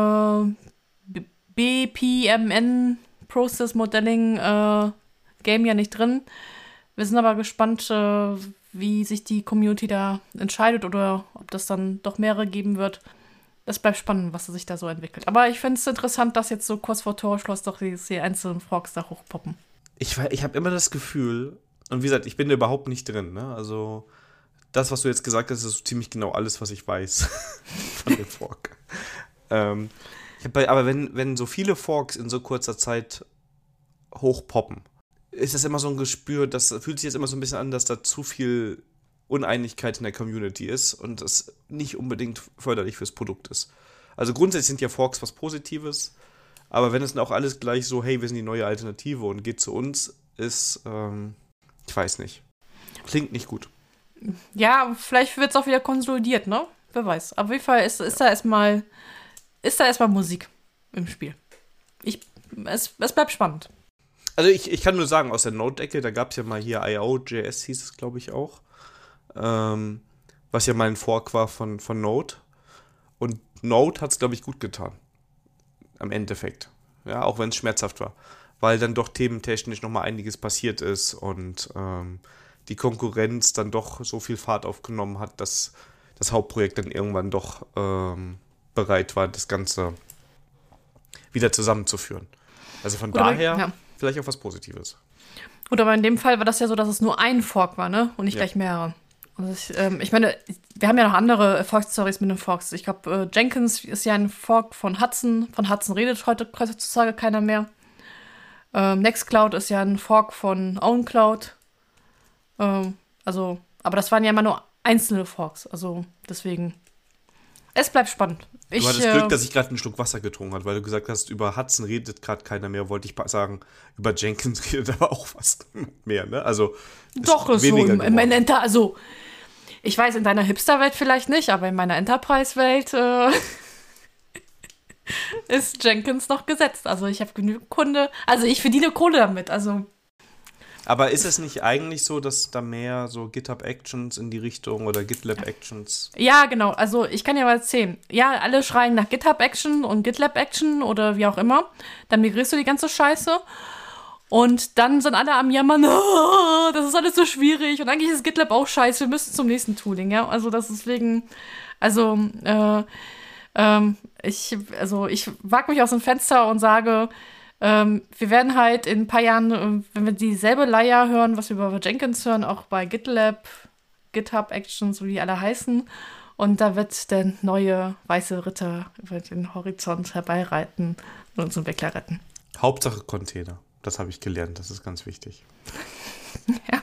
S2: BPMN Process Modeling Game ja nicht drin. Wir sind aber gespannt, wie sich die Community da entscheidet oder ob das dann doch mehrere geben wird. Das bleibt spannend, was sich da so entwickelt. Aber ich finde es interessant, dass jetzt so kurz vor Torschluss doch die einzelnen Forks da hochpoppen.
S1: Ich habe immer das Gefühl, und wie gesagt, ich bin da überhaupt nicht drin, ne? Also das, was du jetzt gesagt hast, ist so ziemlich genau alles, was ich weiß von dem Fork. Aber wenn so viele Forks in so kurzer Zeit hochpoppen, ist das immer so ein Gespür, das fühlt sich jetzt immer so ein bisschen an, dass da zu viel Uneinigkeit in der Community ist und das nicht unbedingt förderlich fürs Produkt ist. Also grundsätzlich sind ja Forks was Positives, aber wenn es dann auch alles gleich so, hey, wir sind die neue Alternative und geht zu uns, ist, ich weiß nicht. Klingt nicht gut.
S2: Ja, vielleicht wird es auch wieder konsolidiert, ne? Wer weiß. Auf jeden Fall ist da erstmal Musik im Spiel. Es bleibt spannend.
S1: Also ich kann nur sagen, aus der Node-Ecke, da gab es ja mal hier IO.js, hieß es, glaube ich, auch. was ja mal ein Fork war von Node. Und Node hat es, glaube ich, gut getan. Am Endeffekt. Ja, auch wenn es schmerzhaft war. Weil dann doch thementechnisch nochmal einiges passiert ist und die Konkurrenz dann doch so viel Fahrt aufgenommen hat, dass das Hauptprojekt dann irgendwann doch bereit war, das Ganze wieder zusammenzuführen. Also von daher vielleicht auch was Positives.
S2: Gut, aber in dem Fall war das ja so, dass es nur ein Fork war, ne? Und nicht gleich mehrere. Also ich meine, wir haben ja noch andere Fork-Stories mit den Forks. Ich glaube, Jenkins ist ja ein Fork von Hudson. Von Hudson redet heutzutage keiner mehr. Nextcloud ist ja ein Fork von OwnCloud. Aber das waren ja immer nur einzelne Forks. Also deswegen, es bleibt spannend.
S1: Du hattest Glück, dass ich gerade einen Schluck Wasser getrunken habe, weil du gesagt hast, über Hudson redet gerade keiner mehr. Wollte ich sagen, über Jenkins redet aber auch fast mehr, ne? Also
S2: doch, ist so im also ich weiß, in deiner Hipster-Welt vielleicht nicht, aber in meiner Enterprise-Welt ist Jenkins noch gesetzt. Also ich habe genügend Kunde, also ich verdiene Kohle damit, also.
S1: Aber ist es nicht eigentlich so, dass da mehr so GitHub-Actions in die Richtung oder GitLab-Actions?
S2: Ja, genau. Also ich kann ja mal erzählen. Ja, alle schreien nach GitHub-Action und GitLab-Action oder wie auch immer. Dann migrierst du die ganze Scheiße. Und dann sind alle am Jammern, oh, das ist alles so schwierig. Und eigentlich ist GitLab auch scheiße, wir müssen zum nächsten Tooling, ja. Also das ist wegen, ich wage mich aus dem Fenster und sage, wir werden halt in ein paar Jahren, wenn wir dieselbe Leier hören, was wir über Jenkins hören, auch bei GitLab, GitHub Actions, so wie die alle heißen. Und da wird der neue weiße Ritter über den Horizont herbeireiten und uns einen Weckler retten.
S1: Hauptsache Container. Das habe ich gelernt, das ist ganz wichtig.
S2: Ja.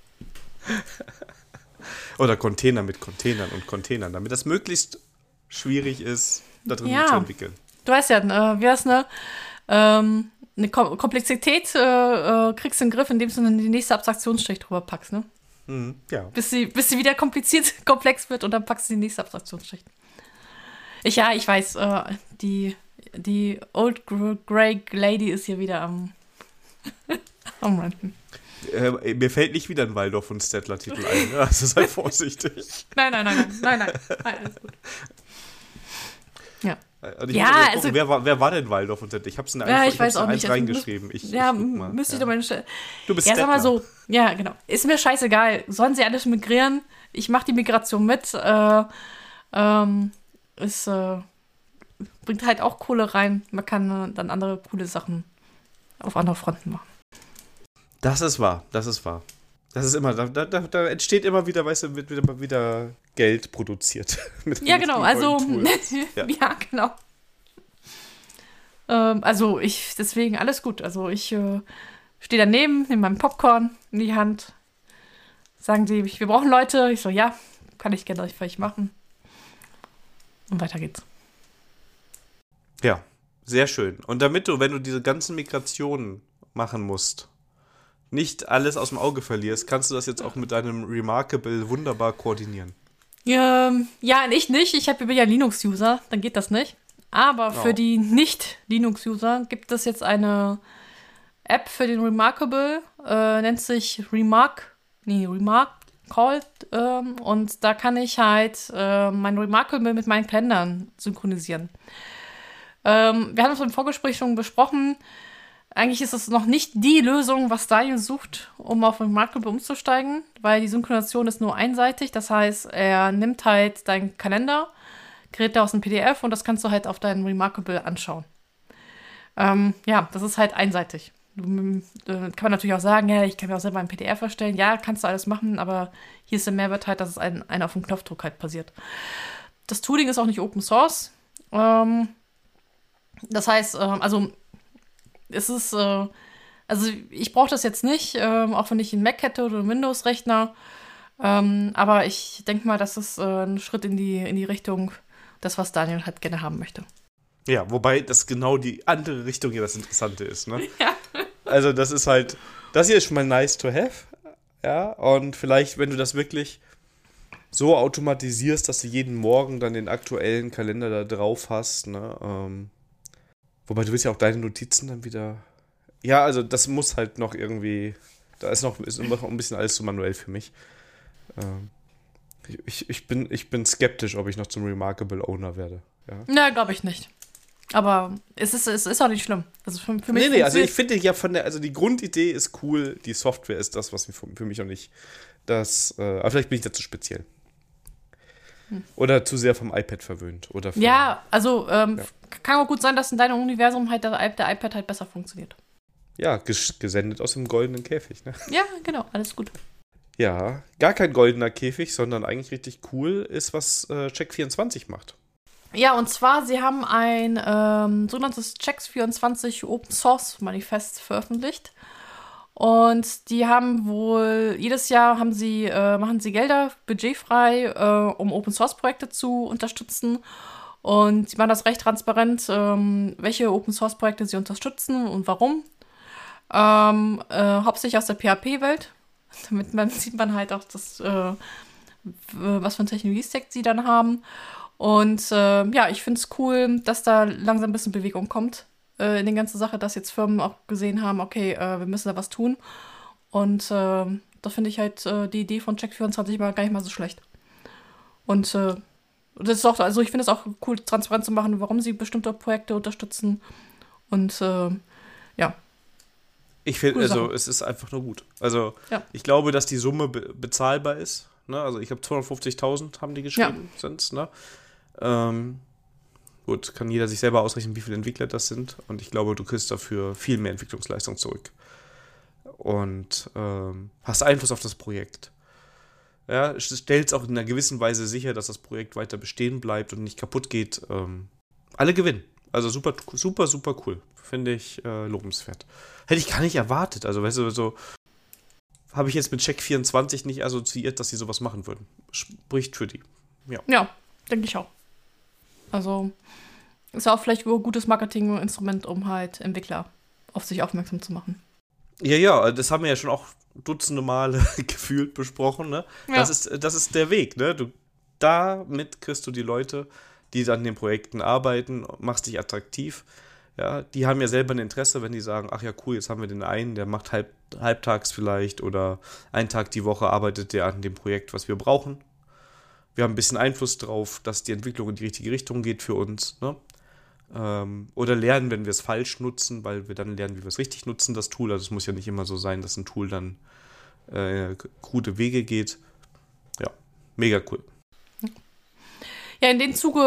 S1: Oder Container mit Containern und Containern, damit das möglichst schwierig ist, da drin zu entwickeln.
S2: Du weißt ja, wie das, ne? Eine Komplexität kriegst du in den Griff, indem du dann die nächste Abstraktionsschicht drüber packst, ne?
S1: Ja.
S2: Bis sie wieder komplex wird und dann packst du die nächste Abstraktionsschicht. Ich weiß, die Old Grey Lady ist hier wieder am Ranten.
S1: Mir fällt nicht wieder ein Waldorf- und Stettler-Titel ein, ne? Also sei vorsichtig.
S2: Nein, alles gut. Ja.
S1: Also wer war denn Waldorf und Stettler? Ich habe es in
S2: ich weiß auch nicht.
S1: reingeschrieben.
S2: Müsste ich doch mal stellen.
S1: Du bist
S2: Stettler.
S1: Sag mal
S2: so. Ja, genau. Ist mir scheißegal. Sollen sie alles migrieren? Ich mache die Migration mit. Es bringt halt auch Kohle rein. Man kann dann andere coole Sachen auf andere Fronten machen.
S1: Das ist wahr. Das ist immer, da entsteht immer wieder, weißt du, wird wieder Geld produziert.
S2: Ja, genau, also, ja, genau. Deswegen alles gut. Also ich stehe daneben, nehme meinen Popcorn in die Hand. Sagen sie, wir brauchen Leute. Ich so, ja, kann ich gerne für euch machen. Und weiter geht's.
S1: Ja, sehr schön. Und damit du, wenn du diese ganzen Migrationen machen musst, nicht alles aus dem Auge verlierst, kannst du das jetzt auch mit deinem Remarkable wunderbar koordinieren.
S2: Ja, ich nicht. Ich bin ja Linux-User, dann geht das nicht. Aber für die Nicht-Linux-User gibt es jetzt eine App für den Remarkable, nennt sich Remark Called, und da kann ich halt mein Remarkable mit meinen Kalendern synchronisieren. Wir haben das im Vorgespräch schon besprochen. Eigentlich ist es noch nicht die Lösung, was Daniel sucht, um auf Remarkable umzusteigen, weil die Synchronisation ist nur einseitig. Das heißt, er nimmt halt deinen Kalender, kreiert da aus einem PDF und das kannst du halt auf deinen Remarkable anschauen. Das ist halt einseitig. Kann man natürlich auch sagen, ja, ich kann mir auch selber ein PDF erstellen. Ja, kannst du alles machen, aber hier ist der Mehrwert halt, dass es ein auf dem Knopfdruck halt passiert. Das Tooling ist auch nicht Open Source. Das heißt, es ist, ich brauche das jetzt nicht, auch wenn ich einen Mac hätte oder einen Windows-Rechner. Aber ich denke mal, das ist ein Schritt in die Richtung, das, was Daniel halt gerne haben möchte.
S1: Ja, wobei das genau die andere Richtung hier das Interessante ist, ne?
S2: Ja.
S1: Also das ist halt, das hier ist schon mal nice to have, ja, und vielleicht, wenn du das wirklich so automatisierst, dass du jeden Morgen dann den aktuellen Kalender da drauf hast, ne, wobei du willst ja auch deine Notizen dann wieder, ja, also das muss halt noch irgendwie, da ist noch ein bisschen alles zu manuell für mich. Ich bin skeptisch, ob ich noch zum Remarkable Owner werde. Ja.
S2: Na, glaube ich nicht. Aber es ist auch nicht schlimm. Also für mich
S1: Nee, also ich finde ja also die Grundidee ist cool, die Software ist das, was für mich noch nicht aber vielleicht bin ich da zu speziell. Oder zu sehr vom iPad verwöhnt.
S2: Ja, also kann auch gut sein, dass in deinem Universum halt der iPad halt besser funktioniert.
S1: Ja, gesendet aus dem goldenen Käfig, ne?
S2: Ja, genau, alles gut.
S1: Ja, gar kein goldener Käfig, sondern eigentlich richtig cool ist, was Check24 macht.
S2: Ja, und zwar, sie haben ein sogenanntes Checks24 Open Source Manifest veröffentlicht. Und die haben wohl, jedes Jahr machen sie Gelder budgetfrei, um Open Source Projekte zu unterstützen. Und sie machen das recht transparent, welche Open Source Projekte sie unterstützen und warum. Hauptsächlich aus der PHP-Welt. Damit sieht man halt auch was für ein Technologie-Stack sie dann haben. Und ja, ich finde es cool, dass da langsam ein bisschen Bewegung kommt in der ganzen Sache, dass jetzt Firmen auch gesehen haben, okay, wir müssen da was tun. Und da finde ich halt die Idee von Check24 gar nicht mal so schlecht. Und das ist auch, also ich finde es auch cool, transparent zu machen, warum sie bestimmte Projekte unterstützen. Und ja.
S1: Ich finde, also es ist einfach nur gut. Also ich glaube, dass die Summe bezahlbar ist. Ne? Also ich habe 250.000 haben die geschrieben, sind's, ne? Gut, kann jeder sich selber ausrechnen, wie viele Entwickler das sind. Und ich glaube, du kriegst dafür viel mehr Entwicklungsleistung zurück. Und hast Einfluss auf das Projekt. Ja, stellst auch in einer gewissen Weise sicher, dass das Projekt weiter bestehen bleibt und nicht kaputt geht. Alle gewinnen. Also super, super, super cool. Finde ich lobenswert. Hätte ich gar nicht erwartet. Also, weißt du, so habe ich jetzt mit Check24 nicht assoziiert, dass sie sowas machen würden. Spricht für die.
S2: Ja, denke ich auch. Also, ist ja auch vielleicht ein gutes Marketinginstrument, um halt Entwickler auf sich aufmerksam zu machen.
S1: Ja, das haben wir ja schon auch dutzende Male gefühlt besprochen, ne? Ja. Das ist der Weg, ne? Damit kriegst du die Leute, die an den Projekten arbeiten, machst dich attraktiv. Ja, die haben ja selber ein Interesse, wenn die sagen, ach ja, cool, jetzt haben wir den einen, der macht halbtags vielleicht oder einen Tag die Woche arbeitet der an dem Projekt, was wir brauchen. Wir haben ein bisschen Einfluss drauf, dass die Entwicklung in die richtige Richtung geht für uns, ne? Oder lernen, wenn wir es falsch nutzen, weil wir dann lernen, wie wir es richtig nutzen, das Tool. Also es muss ja nicht immer so sein, dass ein Tool dann krude Wege geht. Ja, mega cool.
S2: Ja, in dem Zuge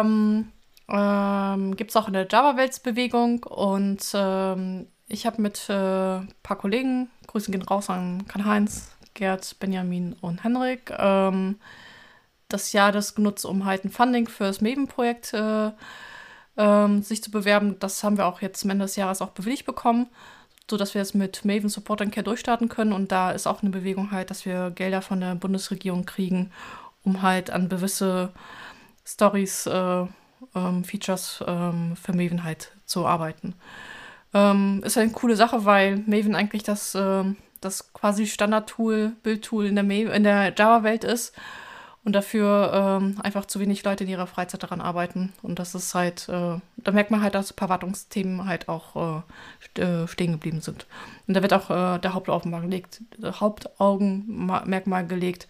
S2: gibt es auch eine Java-Welt-Bewegung und ich habe mit ein paar Kollegen, Grüße gehen raus an Karl-Heinz, Gerd, Benjamin und Henrik, das Jahr das genutzt, um halt ein Funding für das Maven-Projekt sich zu bewerben. Das haben wir auch jetzt am Ende des Jahres auch bewilligt bekommen, sodass wir jetzt mit Maven Support and Care durchstarten können. Und da ist auch eine Bewegung halt, dass wir Gelder von der Bundesregierung kriegen, um halt an gewisse Stories, Features für Maven halt zu arbeiten. Ist eine coole Sache, weil Maven eigentlich das quasi Standard-Tool, Build-Tool in der Java-Welt ist. Und dafür einfach zu wenig Leute in ihrer Freizeit daran arbeiten. Und das ist halt, da merkt man halt, dass ein paar Wartungsthemen halt auch stehen geblieben sind. Und da wird auch der Hauptaugenmerkmal gelegt,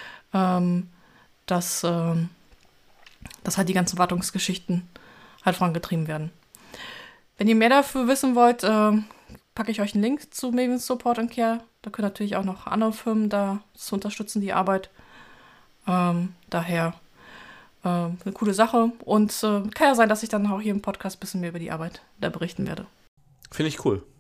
S2: dass halt die ganzen Wartungsgeschichten halt vorangetrieben werden. Wenn ihr mehr dafür wissen wollt, packe ich euch einen Link zu Maven Support and Care. Da können natürlich auch noch andere Firmen da zu unterstützen, die Arbeit. Daher eine coole Sache. Und kann ja sein, dass ich dann auch hier im Podcast ein bisschen mehr über die Arbeit da berichten werde.
S1: Finde ich cool.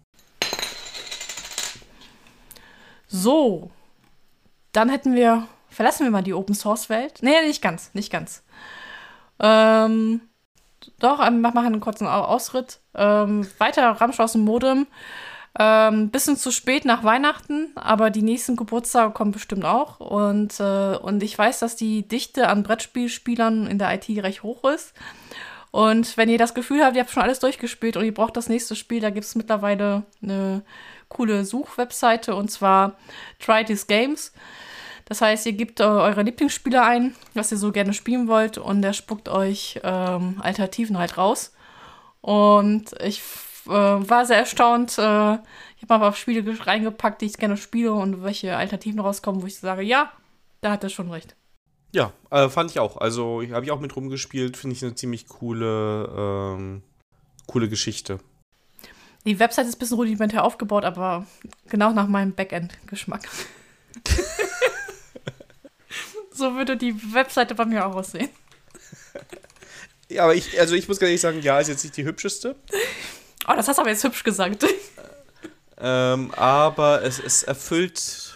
S2: So, dann verlassen wir mal die Open-Source-Welt. Nee, nicht ganz. Doch, machen einen kurzen Ausritt. Weiter Ramsch aus dem Modem. Bisschen zu spät nach Weihnachten, aber die nächsten Geburtstage kommen bestimmt auch. Und ich weiß, dass die Dichte an Brettspielspielern in der IT recht hoch ist. Und wenn ihr das Gefühl habt, ihr habt schon alles durchgespielt und ihr braucht das nächste Spiel, da gibt es mittlerweile eine coole Suchwebseite, und zwar Try These Games. Das heißt, ihr gebt eure Lieblingsspiele ein, was ihr so gerne spielen wollt, und der spuckt euch Alternativen halt raus. Und ich war sehr erstaunt. Ich habe mal auf Spiele reingepackt, die ich gerne spiele und welche Alternativen rauskommen, wo ich sage, ja, da hat er schon recht.
S1: Ja, fand ich auch. Also habe ich auch mit rumgespielt, finde ich eine ziemlich coole Geschichte.
S2: Die Website ist ein bisschen rudimentär aufgebaut, aber genau nach meinem Backend-Geschmack. So würde die Webseite bei mir auch aussehen.
S1: Ja, aber ich muss gar nicht sagen, ja, ist jetzt nicht die hübscheste.
S2: Oh, das hast du aber jetzt hübsch gesagt.
S1: Aber es erfüllt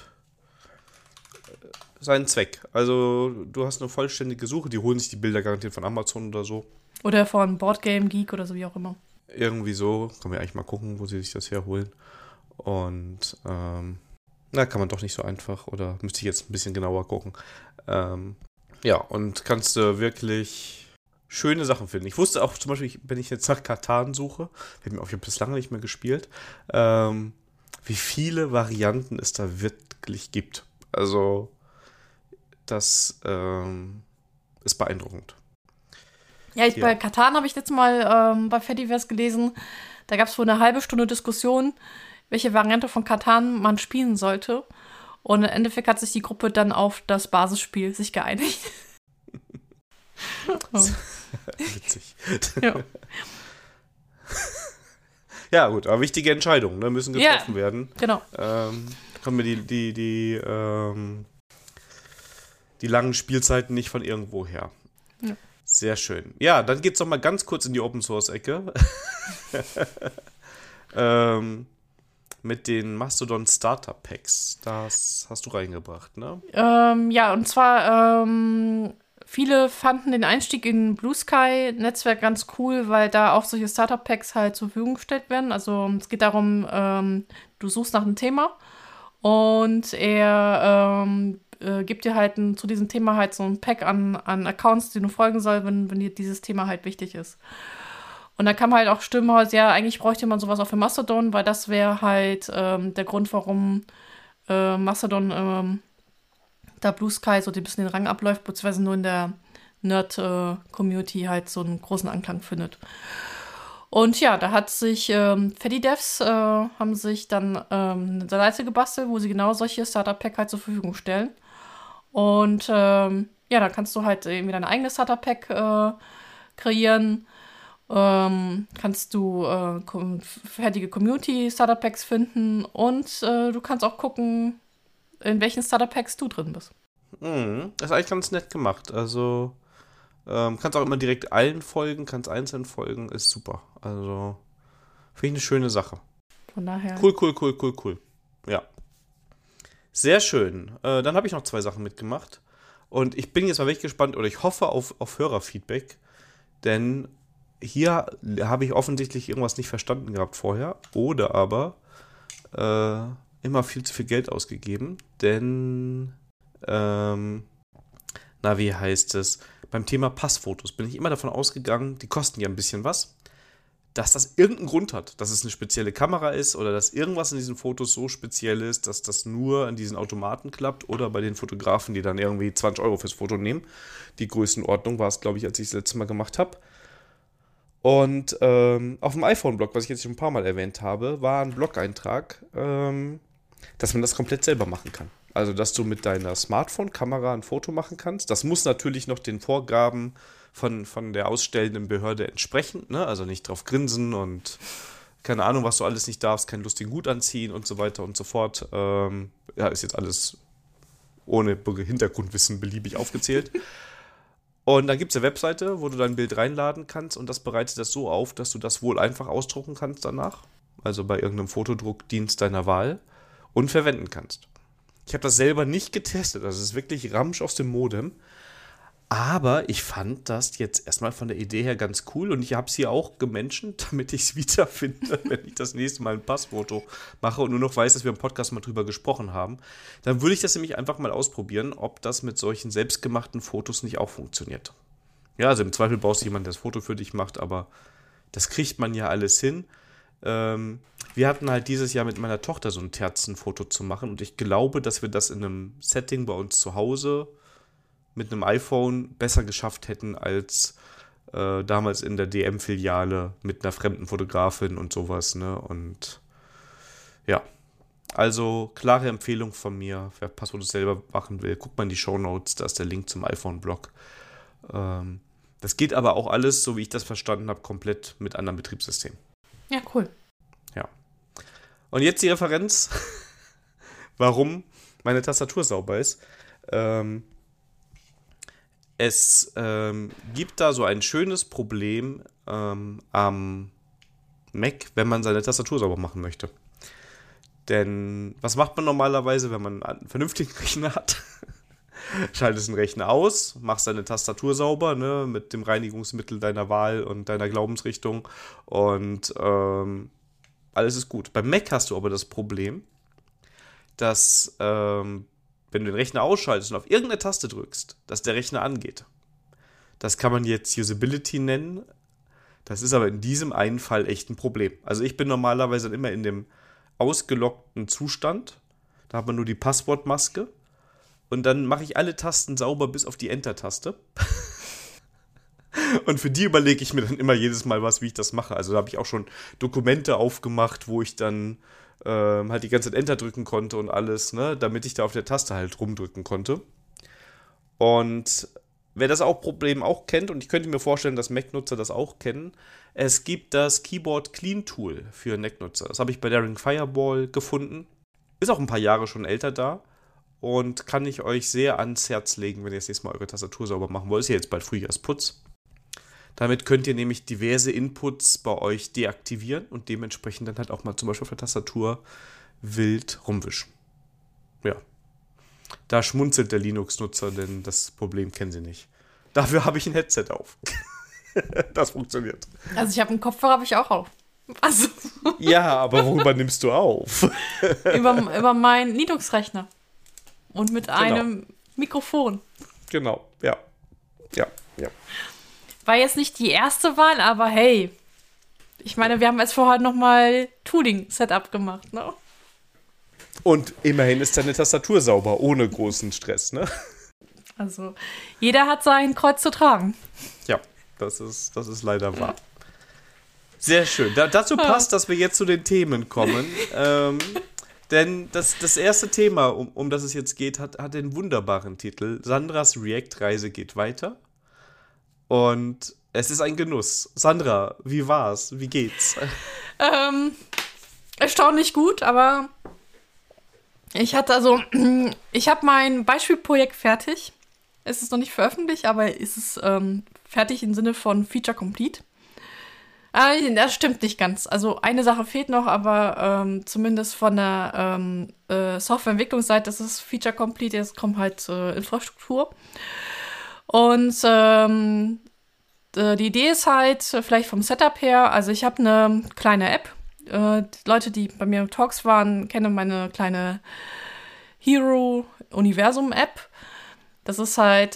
S1: seinen Zweck. Also du hast eine vollständige Suche, die holen sich die Bilder garantiert von Amazon oder so.
S2: Oder von Boardgame Geek oder so, wie auch immer.
S1: Irgendwie so. Können wir eigentlich mal gucken, wo sie sich das herholen. Und na, kann man doch nicht so einfach. Oder müsste ich jetzt ein bisschen genauer gucken. Ja, und kannst du wirklich schöne Sachen finden. Ich wusste auch zum Beispiel, wenn ich jetzt nach Katan suche, ich habe bislang nicht mehr gespielt, wie viele Varianten es da wirklich gibt. Also, das ist beeindruckend.
S2: Ja, bei Katan habe ich letztes Mal bei Fediverse gelesen, da gab es wohl eine halbe Stunde Diskussion, welche Variante von Katan man spielen sollte. Und im Endeffekt hat sich die Gruppe dann auf das Basisspiel sich geeinigt.
S1: Oh. Witzig.
S2: Ja.
S1: Ja, gut, aber wichtige Entscheidungen, ne, müssen getroffen werden.
S2: Genau.
S1: Kommen mir die langen Spielzeiten nicht von irgendwo her.
S2: Ja.
S1: Sehr schön. Ja, dann geht's noch mal ganz kurz in die Open-Source-Ecke. Mit den Mastodon Starter Packs. Das hast du reingebracht, ne?
S2: Ja, und zwar viele fanden den Einstieg in Blue Sky Netzwerk ganz cool, weil da auch solche Starter Packs halt zur Verfügung gestellt werden. Also es geht darum, du suchst nach einem Thema und er gibt dir halt zu diesem Thema halt so ein Pack an Accounts, die du folgen sollst, wenn dir dieses Thema halt wichtig ist. Und dann kam halt auch Stimmen halt, ja, eigentlich bräuchte man sowas auch für Mastodon, weil das wäre halt der Grund, warum Mastodon da Blue Sky so ein bisschen den Rang abläuft, beziehungsweise nur in der Nerd-Community halt so einen großen Anklang findet. Und ja, da hat sich Fedidevs haben sich dann eine Seite gebastelt, wo sie genau solche Starter-Pack halt zur Verfügung stellen. Und ja, da kannst du halt irgendwie dein eigenes Starter-Pack kreieren. Kannst du fertige Community-Starter-Packs finden und du kannst auch gucken, in welchen Starter-Packs du drin bist.
S1: Das ist eigentlich ganz nett gemacht. Also kannst auch immer direkt allen folgen, kannst einzeln folgen, ist super. Also finde ich eine schöne Sache.
S2: Von daher.
S1: Cool. Ja. Sehr schön. Dann habe ich noch 2 Sachen mitgemacht. Und ich bin jetzt mal wirklich gespannt, oder ich hoffe auf Hörerfeedback, denn hier habe ich offensichtlich irgendwas nicht verstanden gehabt vorher. Oder aber immer viel zu viel Geld ausgegeben. Denn, wie heißt es? Beim Thema Passfotos bin ich immer davon ausgegangen, die kosten ja ein bisschen was, dass das irgendeinen Grund hat, dass es eine spezielle Kamera ist oder dass irgendwas in diesen Fotos so speziell ist, dass das nur an diesen Automaten klappt oder bei den Fotografen, die dann irgendwie 20 € fürs Foto nehmen. Die Größenordnung war es, glaube ich, als ich es letztes Mal gemacht habe. Und auf dem iPhone-Blog, was ich jetzt schon ein paar Mal erwähnt habe, war ein Blog-Eintrag, dass man das komplett selber machen kann. Also, dass du mit deiner Smartphone-Kamera ein Foto machen kannst. Das muss natürlich noch den Vorgaben von der ausstellenden Behörde entsprechen, ne? Also nicht drauf grinsen und keine Ahnung, was du alles nicht darfst, keinen lustigen Hut anziehen und so weiter und so fort. Ja, ist jetzt alles ohne Hintergrundwissen beliebig aufgezählt. Und dann gibt es eine Webseite, wo du dein Bild reinladen kannst und das bereitet das so auf, dass du das wohl einfach ausdrucken kannst danach. Also bei irgendeinem Fotodruckdienst deiner Wahl und verwenden kannst. Ich habe das selber nicht getestet, das ist wirklich Ramsch aus dem Modem. Aber ich fand das jetzt erstmal von der Idee her ganz cool und ich habe es hier auch gemenschent, damit ich es wiederfinde, wenn ich das nächste Mal ein Passfoto mache und nur noch weiß, dass wir im Podcast mal drüber gesprochen haben. Dann würde ich das nämlich einfach mal ausprobieren, ob das mit solchen selbstgemachten Fotos nicht auch funktioniert. Ja, also im Zweifel brauchst du jemanden, der das Foto für dich macht, aber das kriegt man ja alles hin. Wir hatten halt dieses Jahr mit meiner Tochter so ein Terzenfoto zu machen und ich glaube, dass wir das in einem Setting bei uns zu Hause mit einem iPhone besser geschafft hätten als damals in der DM-Filiale mit einer fremden Fotografin und sowas, ne? Und ja, Also klare Empfehlung von mir, wer Passwort selber machen will, guckt mal in die Shownotes, da ist der Link zum iPhone-Blog. Das geht aber auch alles, so wie ich das verstanden habe, komplett mit anderen Betriebssystemen.
S2: Ja, cool.
S1: Ja. Und jetzt die Referenz, warum meine Tastatur sauber ist. Es gibt da so ein schönes Problem am Mac, wenn man seine Tastatur sauber machen möchte. Denn was macht man normalerweise, wenn man einen vernünftigen Rechner hat? Schaltest den Rechner aus, machst deine Tastatur sauber, ne, mit dem Reinigungsmittel deiner Wahl und deiner Glaubensrichtung und alles ist gut. Beim Mac hast du aber das Problem, dass wenn du den Rechner ausschaltest und auf irgendeine Taste drückst, dass der Rechner angeht. Das kann man jetzt Usability nennen. Das ist aber in diesem einen Fall echt ein Problem. Also ich bin normalerweise immer in dem ausgeloggten Zustand. Da hat man nur die Passwortmaske. Und dann mache ich alle Tasten sauber bis auf die Enter-Taste. Und für die überlege ich mir dann immer jedes Mal was, wie ich das mache. Also da habe ich auch schon Dokumente aufgemacht, wo ich dann halt die ganze Zeit Enter drücken konnte und alles, ne, damit ich da auf der Taste halt rumdrücken konnte. Und wer das Problem auch kennt, und ich könnte mir vorstellen, dass Mac-Nutzer das auch kennen, es gibt das Keyboard Clean Tool für Mac-Nutzer. Das habe ich bei Daring Fireball gefunden. Ist auch ein paar Jahre schon älter da und kann ich euch sehr ans Herz legen, wenn ihr das nächste Mal eure Tastatur sauber machen wollt. Ist ja jetzt bald Frühjahrsputz. Damit könnt ihr nämlich diverse Inputs bei euch deaktivieren und dementsprechend dann halt auch mal zum Beispiel auf der Tastatur wild rumwischen. Ja. Da schmunzelt der Linux-Nutzer, denn das Problem kennen sie nicht. Dafür habe ich ein Headset auf. Das funktioniert.
S2: Also ich habe einen Kopfhörer, habe ich auch auf. Also.
S1: Ja, aber worüber nimmst du auf?
S2: über meinen Linux-Rechner. Und mit einem Mikrofon.
S1: Genau, ja. Ja.
S2: War jetzt nicht die erste Wahl, aber hey. Ich meine, wir haben jetzt vorher nochmal Tooling-Setup gemacht, ne?
S1: Und immerhin ist deine Tastatur sauber, ohne großen Stress, ne?
S2: Also, jeder hat sein Kreuz zu tragen.
S1: Ja, das ist leider wahr. Sehr schön. Dazu passt, dass wir jetzt zu den Themen kommen. Denn das erste Thema, um das es jetzt geht, hat den wunderbaren Titel: Sandras React-Reise geht weiter. Und es ist ein Genuss. Sandra, wie war's? Wie geht's?
S2: Erstaunlich gut, aber ich habe mein Beispielprojekt fertig. Es ist noch nicht veröffentlicht, aber es ist fertig im Sinne von Feature Complete. Das stimmt nicht ganz. Also eine Sache fehlt noch, aber zumindest von der Softwareentwicklungsseite ist es Feature Complete. Jetzt kommt halt Infrastruktur. Und die Idee ist halt, vielleicht vom Setup her, also ich habe eine kleine App. Die Leute, die bei mir im Talks waren, kennen meine kleine Hero-Universum-App. Das ist halt,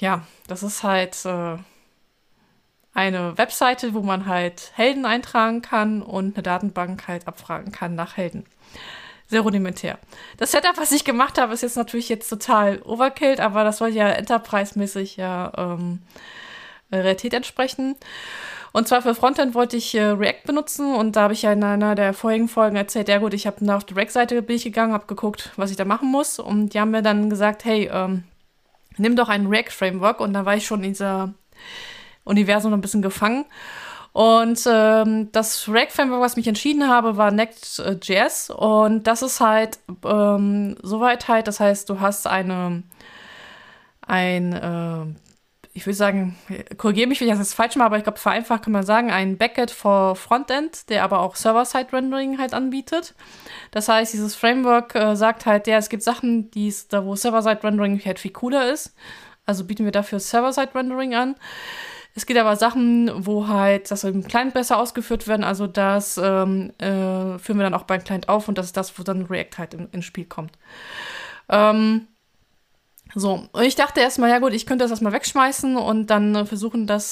S2: eine Webseite, wo man halt Helden eintragen kann und eine Datenbank halt abfragen kann nach Helden. Sehr rudimentär. Das Setup, was ich gemacht habe, ist jetzt natürlich total overkill, aber das soll ja enterprise-mäßig Realität entsprechen. Und zwar für Frontend wollte ich React benutzen und da habe ich ja in einer der vorigen Folgen erzählt, ja gut, ich habe auf die React-Seite bin ich gegangen, habe geguckt, was ich da machen muss und die haben mir dann gesagt, hey, nimm doch ein React-Framework und da war ich schon in dieser Universum ein bisschen gefangen. Und das React-Framework, was ich mich entschieden habe, war Next.js und das ist halt soweit halt, das heißt, du hast ich würde sagen, korrigiere mich, wenn ich das jetzt falsch mache, aber ich glaube, vereinfacht kann man sagen, ein Backend for Frontend, der aber auch Server-Side-Rendering halt anbietet. Das heißt, dieses Framework sagt halt, ja, es gibt Sachen, wo Server-Side-Rendering halt viel cooler ist. Also bieten wir dafür Server-Side-Rendering an. Es gibt aber Sachen, wo halt das im Client besser ausgeführt werden. Also das führen wir dann auch beim Client auf und das ist das, wo dann React halt ins Spiel kommt. So, und ich dachte erstmal, ja gut, ich könnte das erstmal wegschmeißen und dann versuchen, das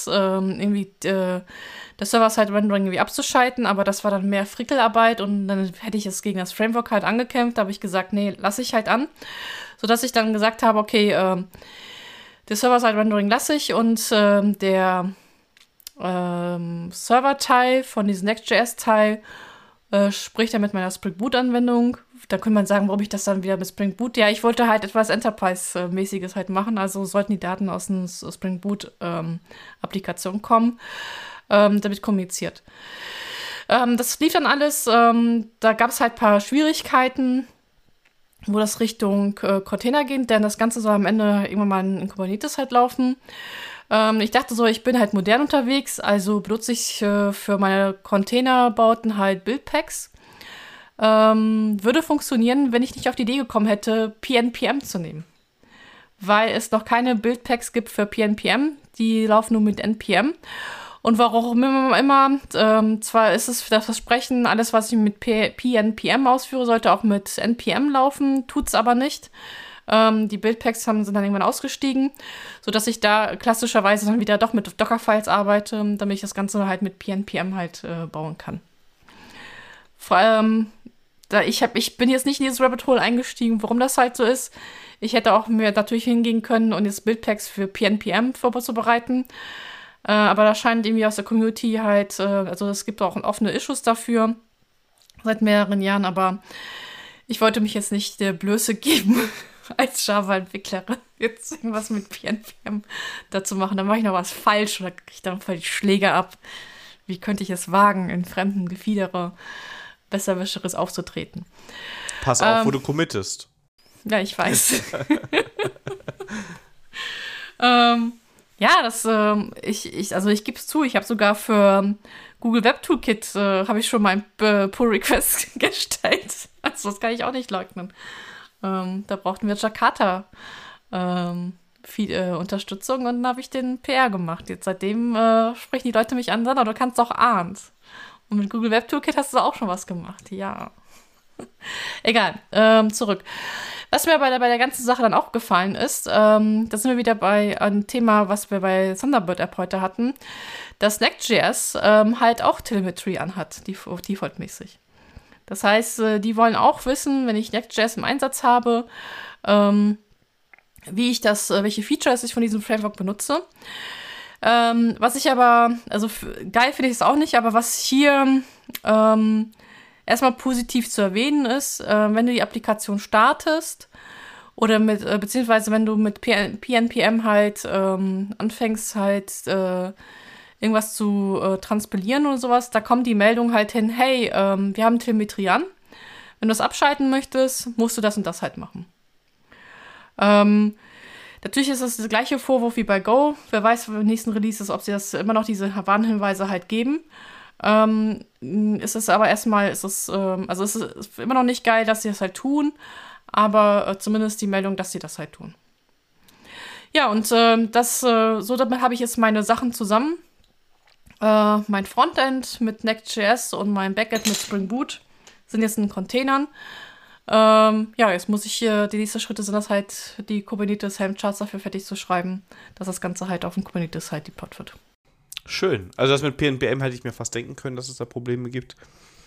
S2: das Server-Side-Rendering irgendwie abzuschalten, aber das war dann mehr Frickelarbeit und dann hätte ich es gegen das Framework halt angekämpft, da habe ich gesagt, nee, lasse ich halt an, sodass ich dann gesagt habe, okay, das Server-Side-Rendering lasse ich und der Server-Teil von diesem Next.js-Teil sprich dann mit meiner Spring Boot-Anwendung. Da könnte man sagen, warum ich das dann wieder mit Spring Boot. Ja, ich wollte halt etwas Enterprise-mäßiges halt machen, also sollten die Daten aus einer Spring Boot-Applikation kommen, damit kommuniziert. Das lief dann alles, da gab es halt ein paar Schwierigkeiten, wo das Richtung Container geht, denn das Ganze soll am Ende irgendwann mal in Kubernetes halt laufen. Ich dachte so, ich bin halt modern unterwegs, also benutze ich für meine Containerbauten halt Buildpacks. Würde funktionieren, wenn ich nicht auf die Idee gekommen hätte, PNPM zu nehmen. Weil es noch keine Buildpacks gibt für PNPM, die laufen nur mit NPM. Und warum immer, zwar ist es das Versprechen, alles, was ich mit PNPM ausführe, sollte auch mit NPM laufen, tut's aber nicht. Die Buildpacks sind dann irgendwann ausgestiegen, sodass ich da klassischerweise dann wieder doch mit Dockerfiles arbeite, damit ich das Ganze halt mit PNPM halt bauen kann. Vor allem, ich bin jetzt nicht in dieses Rabbit Hole eingestiegen, warum das halt so ist. Ich hätte auch mir natürlich hingehen können und jetzt Buildpacks für PNPM vorzubereiten. Aber da scheint irgendwie aus der Community halt, also es gibt auch offene Issues dafür seit mehreren Jahren, aber ich wollte mich jetzt nicht der Blöße geben, als Java-Entwicklerin jetzt irgendwas mit PNPM dazu machen. Dann mache ich noch was falsch oder kriege ich dann voll die Schläge ab. Wie könnte ich es wagen, in fremden Gefiedere Besserwischeres aufzutreten?
S1: Pass auf, wo du committest.
S2: Ja, ich weiß. Ja, ich gebe es zu, ich habe sogar für Google Web Toolkit habe ich schon mein Pull-Request gestellt. Also das kann ich auch nicht leugnen. Da brauchten wir Jakarta viel Unterstützung und dann habe ich den PR gemacht. Jetzt seitdem sprechen die Leute mich an, Sandra, du kannst doch Arndt. Und mit Google Web Toolkit hast du auch schon was gemacht, ja. Egal, zurück. Was mir bei der ganzen Sache dann auch gefallen ist, da sind wir wieder bei einem Thema, was wir bei Thunderbird App heute hatten, dass Next.js halt auch Telemetry anhat, defaultmäßig. Das heißt, die wollen auch wissen, wenn ich Next.js im Einsatz habe, welche Features ich von diesem Framework benutze. Was ich aber, also geil finde ich es auch nicht, aber was hier erstmal positiv zu erwähnen ist, wenn du die Applikation startest oder beziehungsweise wenn du mit PNPM halt anfängst halt irgendwas zu transpilieren oder sowas, da kommt die Meldung halt hin, hey, wir haben Telemetrie an. Wenn du das abschalten möchtest, musst du das und das halt machen. Natürlich ist das gleiche Vorwurf wie bei Go. Wer weiß, beim nächsten Releases, ob sie das immer noch diese Warnhinweise halt geben. Ist es aber erstmal, also es ist immer noch nicht geil, dass sie das halt tun, aber zumindest die Meldung, dass sie das halt tun. Ja, und so damit habe ich jetzt meine Sachen zusammen. Mein Frontend mit Next.js und mein Backend mit Spring Boot sind jetzt in Containern. Ja, jetzt muss ich die nächsten Schritte sind das halt, die Kubernetes Helm-Charts dafür fertig zu schreiben, dass das Ganze halt auf dem Kubernetes halt deployed wird.
S1: Schön. Also das mit PNPM hätte ich mir fast denken können, dass es da Probleme gibt.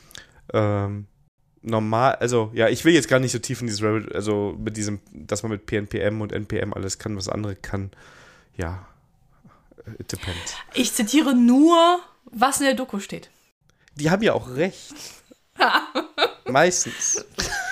S1: Normal, also ja, ich will jetzt gar nicht so tief in dieses Rabbit, also mit diesem, dass man mit PNPM und NPM alles kann, was andere kann. Ja, it depends.
S2: Ich zitiere nur, was in der Doku steht.
S1: Die haben ja auch recht. Meistens.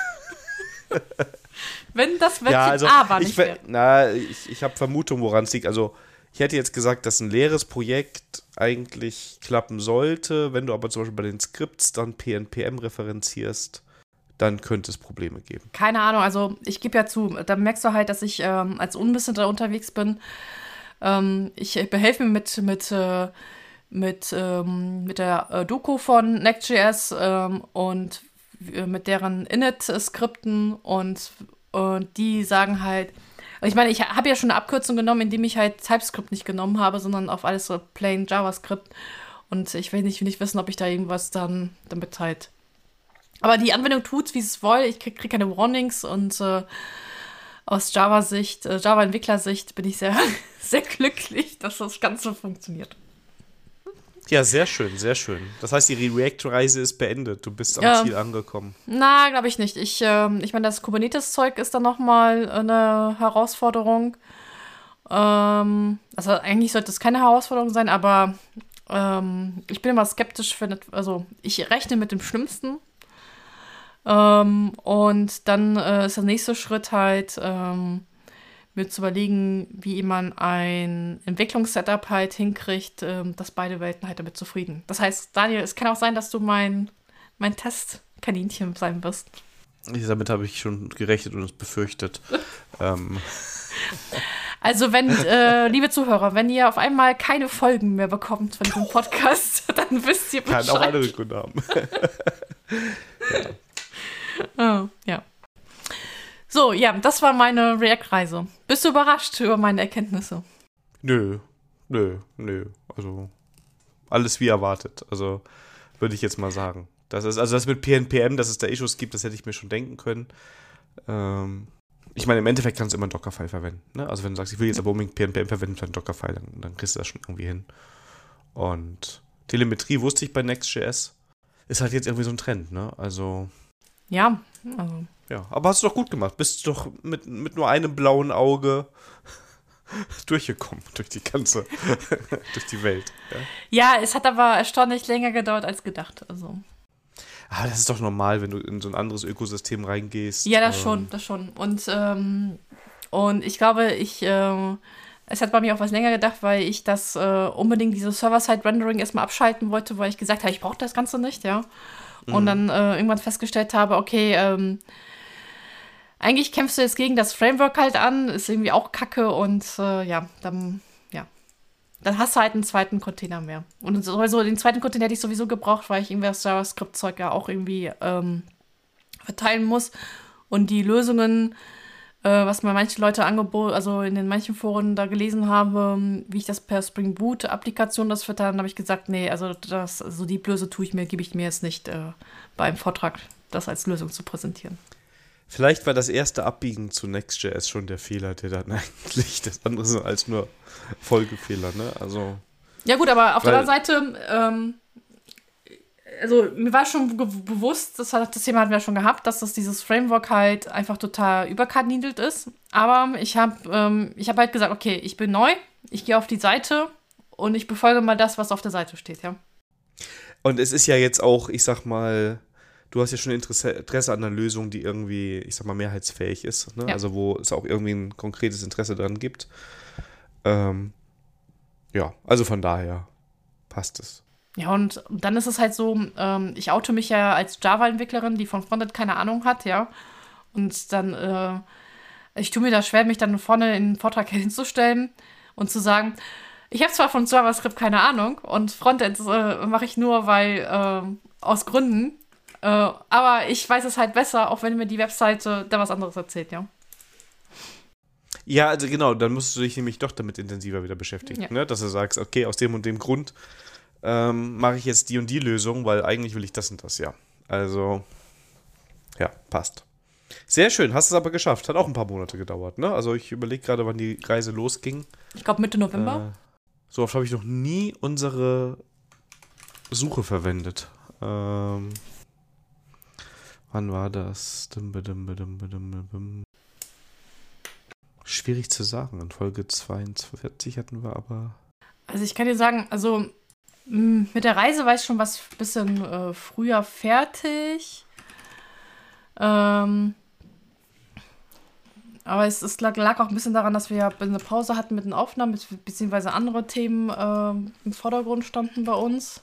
S2: Wenn das Wörtchen
S1: ja, also
S2: aber nicht wäre.
S1: Ich habe Vermutung, woran es liegt. Also ich hätte jetzt gesagt, dass ein leeres Projekt eigentlich klappen sollte. Wenn du aber zum Beispiel bei den Skripts dann PNPM referenzierst, dann könnte es Probleme geben.
S2: Keine Ahnung, also ich gebe ja zu, da merkst du halt, dass ich als Unwissenster unterwegs bin. Ich behelfe mir mit der Doku von Next.js und mit deren Init-Skripten und die sagen halt, ich meine, ich habe ja schon eine Abkürzung genommen, indem ich halt TypeScript nicht genommen habe, sondern auf alles so plain JavaScript. Und ich will nicht wissen, ob ich da irgendwas dann damit halt. Aber die Anwendung tut's, wie es will. Ich krieg keine Warnings und aus Java-Sicht, Java-Entwicklersicht bin ich sehr, sehr glücklich, dass das Ganze funktioniert.
S1: Ja, sehr schön, sehr schön. Das heißt, die React-Reise ist beendet. Du bist am Ziel angekommen.
S2: Na, glaube ich nicht. Ich meine, das Kubernetes-Zeug ist dann nochmal eine Herausforderung. Also eigentlich sollte es keine Herausforderung sein, aber Ich bin immer skeptisch, also ich rechne mit dem Schlimmsten. Und dann ist der nächste Schritt halt, mir zu überlegen, wie man ein Entwicklungssetup halt hinkriegt, dass beide Welten halt damit zufrieden. Das heißt, Daniel, es kann auch sein, dass du mein Testkaninchen sein wirst.
S1: Damit habe ich schon gerechnet und es befürchtet.
S2: Also liebe Zuhörer, wenn ihr auf einmal keine Folgen mehr bekommt von diesem Podcast, dann wisst ihr Bescheid.
S1: Kann auch andere Gründe haben.
S2: Oh, ja. So, ja, das war meine React-Reise. Bist du überrascht über meine Erkenntnisse?
S1: Nö. Also, alles wie erwartet. Also, würde ich jetzt mal sagen. Das mit PNPM, dass es da Issues gibt, das hätte ich mir schon denken können. Ich meine, im Endeffekt kannst du immer einen Dockerfile verwenden. Ne? Also, wenn du sagst, ich will jetzt aber unbedingt PNPM verwenden für einen Dockerfile, dann kriegst du das schon irgendwie hin. Und Telemetrie wusste ich bei Next.js. Ist halt jetzt irgendwie so ein Trend, ne? Also.
S2: Ja, also.
S1: Ja, aber hast du doch gut gemacht. Bist doch mit nur einem blauen Auge durchgekommen durch die durch die Welt.
S2: Ja, es hat aber erstaunlich länger gedauert als gedacht. Also.
S1: Aber das ist doch normal, wenn du in so ein anderes Ökosystem reingehst.
S2: Ja, das schon. Und ich glaube, es hat bei mir auch was länger gedacht, weil ich das unbedingt dieses Server-Side-Rendering erstmal abschalten wollte, weil ich gesagt habe, ich brauche das Ganze nicht, ja. Und dann irgendwann festgestellt habe, okay, eigentlich kämpfst du jetzt gegen das Framework halt an, ist irgendwie auch kacke und dann hast du halt einen zweiten Container mehr. Und sowieso den zweiten Container hätte ich sowieso gebraucht, weil ich irgendwie das JavaScript-Zeug ja auch irgendwie verteilen muss. Und die Lösungen, was mir manche Leute also in den manchen Foren da gelesen habe, wie ich das per Spring Boot-Applikation das verteile, habe ich gesagt, nee, also die Blöße gebe ich mir jetzt nicht beim Vortrag, das als Lösung zu präsentieren.
S1: Vielleicht war das erste Abbiegen zu Next.js schon der Fehler, der dann eigentlich das andere so als nur Folgefehler, ne? Also.
S2: Ja gut, aber auf der anderen Seite, also mir war schon bewusst, das Thema hatten wir schon gehabt, dass dieses Framework halt einfach total überkandidelt ist. Aber ich hab halt gesagt, okay, ich bin neu, ich gehe auf die Seite und ich befolge mal das, was auf der Seite steht, ja.
S1: Und es ist ja jetzt auch, ich sag mal, du hast ja schon Interesse an einer Lösung, die irgendwie, ich sag mal, mehrheitsfähig ist. Ne? Ja. Also wo es auch irgendwie ein konkretes Interesse dran gibt. Ja, also von daher passt es.
S2: Ja, und dann ist es halt so, ich oute mich ja als Java-Entwicklerin, die von Frontend keine Ahnung hat, ja. Und dann, ich tue mir da schwer, mich dann vorne in den Vortrag hinzustellen und zu sagen, ich habe zwar von JavaScript keine Ahnung und Frontend mache ich nur, weil aus Gründen, aber ich weiß es halt besser, auch wenn mir die Webseite da was anderes erzählt, ja.
S1: Ja, also genau, dann musst du dich nämlich doch damit intensiver wieder beschäftigen, ja. Ne? Dass du sagst, okay, aus dem und dem Grund mache ich jetzt die und die Lösung, weil eigentlich will ich das und das, ja. Also, ja, passt. Sehr schön, hast es aber geschafft. Hat auch ein paar Monate gedauert, ne? Also ich überlege gerade, wann die Reise losging.
S2: Ich glaube Mitte November.
S1: So oft habe ich noch nie unsere Suche verwendet. Wann war das? Schwierig zu sagen. In Folge 42 hatten wir aber...
S2: Also ich kann dir sagen, also mit der Reise war ich schon was bisschen früher fertig. Aber es lag auch ein bisschen daran, dass wir ja eine Pause hatten mit den Aufnahmen, beziehungsweise andere Themen im Vordergrund standen bei uns.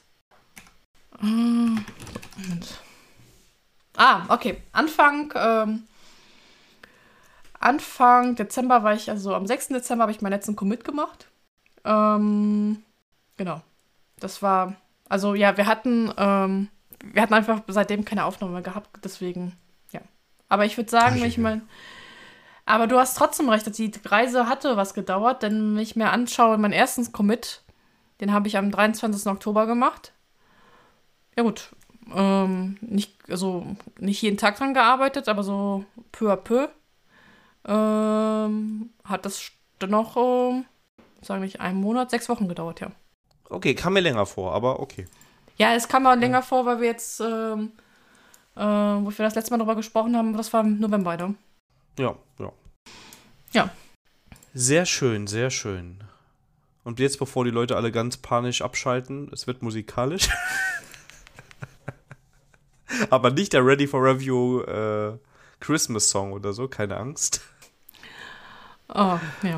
S2: Okay. Anfang Dezember war ich, also am 6. Dezember habe ich meinen letzten Commit gemacht. Genau. Das war, also ja, wir hatten einfach seitdem keine Aufnahme mehr gehabt, deswegen, ja. Aber ich würde sagen, aber du hast trotzdem recht, dass die Reise hatte was gedauert, denn wenn ich mir anschaue, meinen ersten Commit, den habe ich am 23. Oktober gemacht. Ja gut, nicht jeden Tag dran gearbeitet, aber so peu à peu hat das dann noch, sagen wir nicht, einen Monat, 6 Wochen gedauert, ja.
S1: Okay, kam mir länger vor, aber okay.
S2: Ja, es kam mir länger vor, weil wir jetzt, wo wir das letzte Mal drüber gesprochen haben, das war im November, ne?
S1: Ja.
S2: Ja.
S1: Sehr schön, sehr schön. Und jetzt, bevor die Leute alle ganz panisch abschalten, es wird musikalisch. Aber nicht der Ready for Review Christmas Song oder so, keine Angst.
S2: Oh, ja.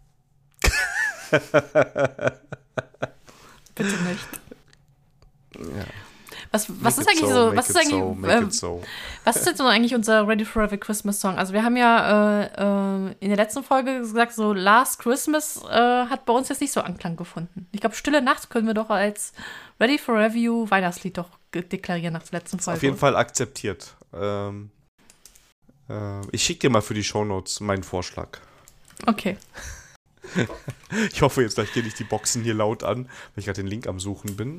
S2: Bitte nicht.
S1: Ja.
S2: Was ist eigentlich so, was ist eigentlich, was ist jetzt so eigentlich unser Ready for Review Christmas Song? Also wir haben ja in der letzten Folge gesagt, so Last Christmas hat bei uns jetzt nicht so Anklang gefunden. Ich glaube, Stille Nacht können wir doch als Ready for Review Weihnachtslied doch deklarieren nach der letzten Folge.
S1: Auf jeden Fall akzeptiert. Ich schicke dir mal für die Shownotes meinen Vorschlag.
S2: Okay.
S1: Ich hoffe, jetzt gleich gehe ich die Boxen hier laut an, weil ich gerade den Link am Suchen bin.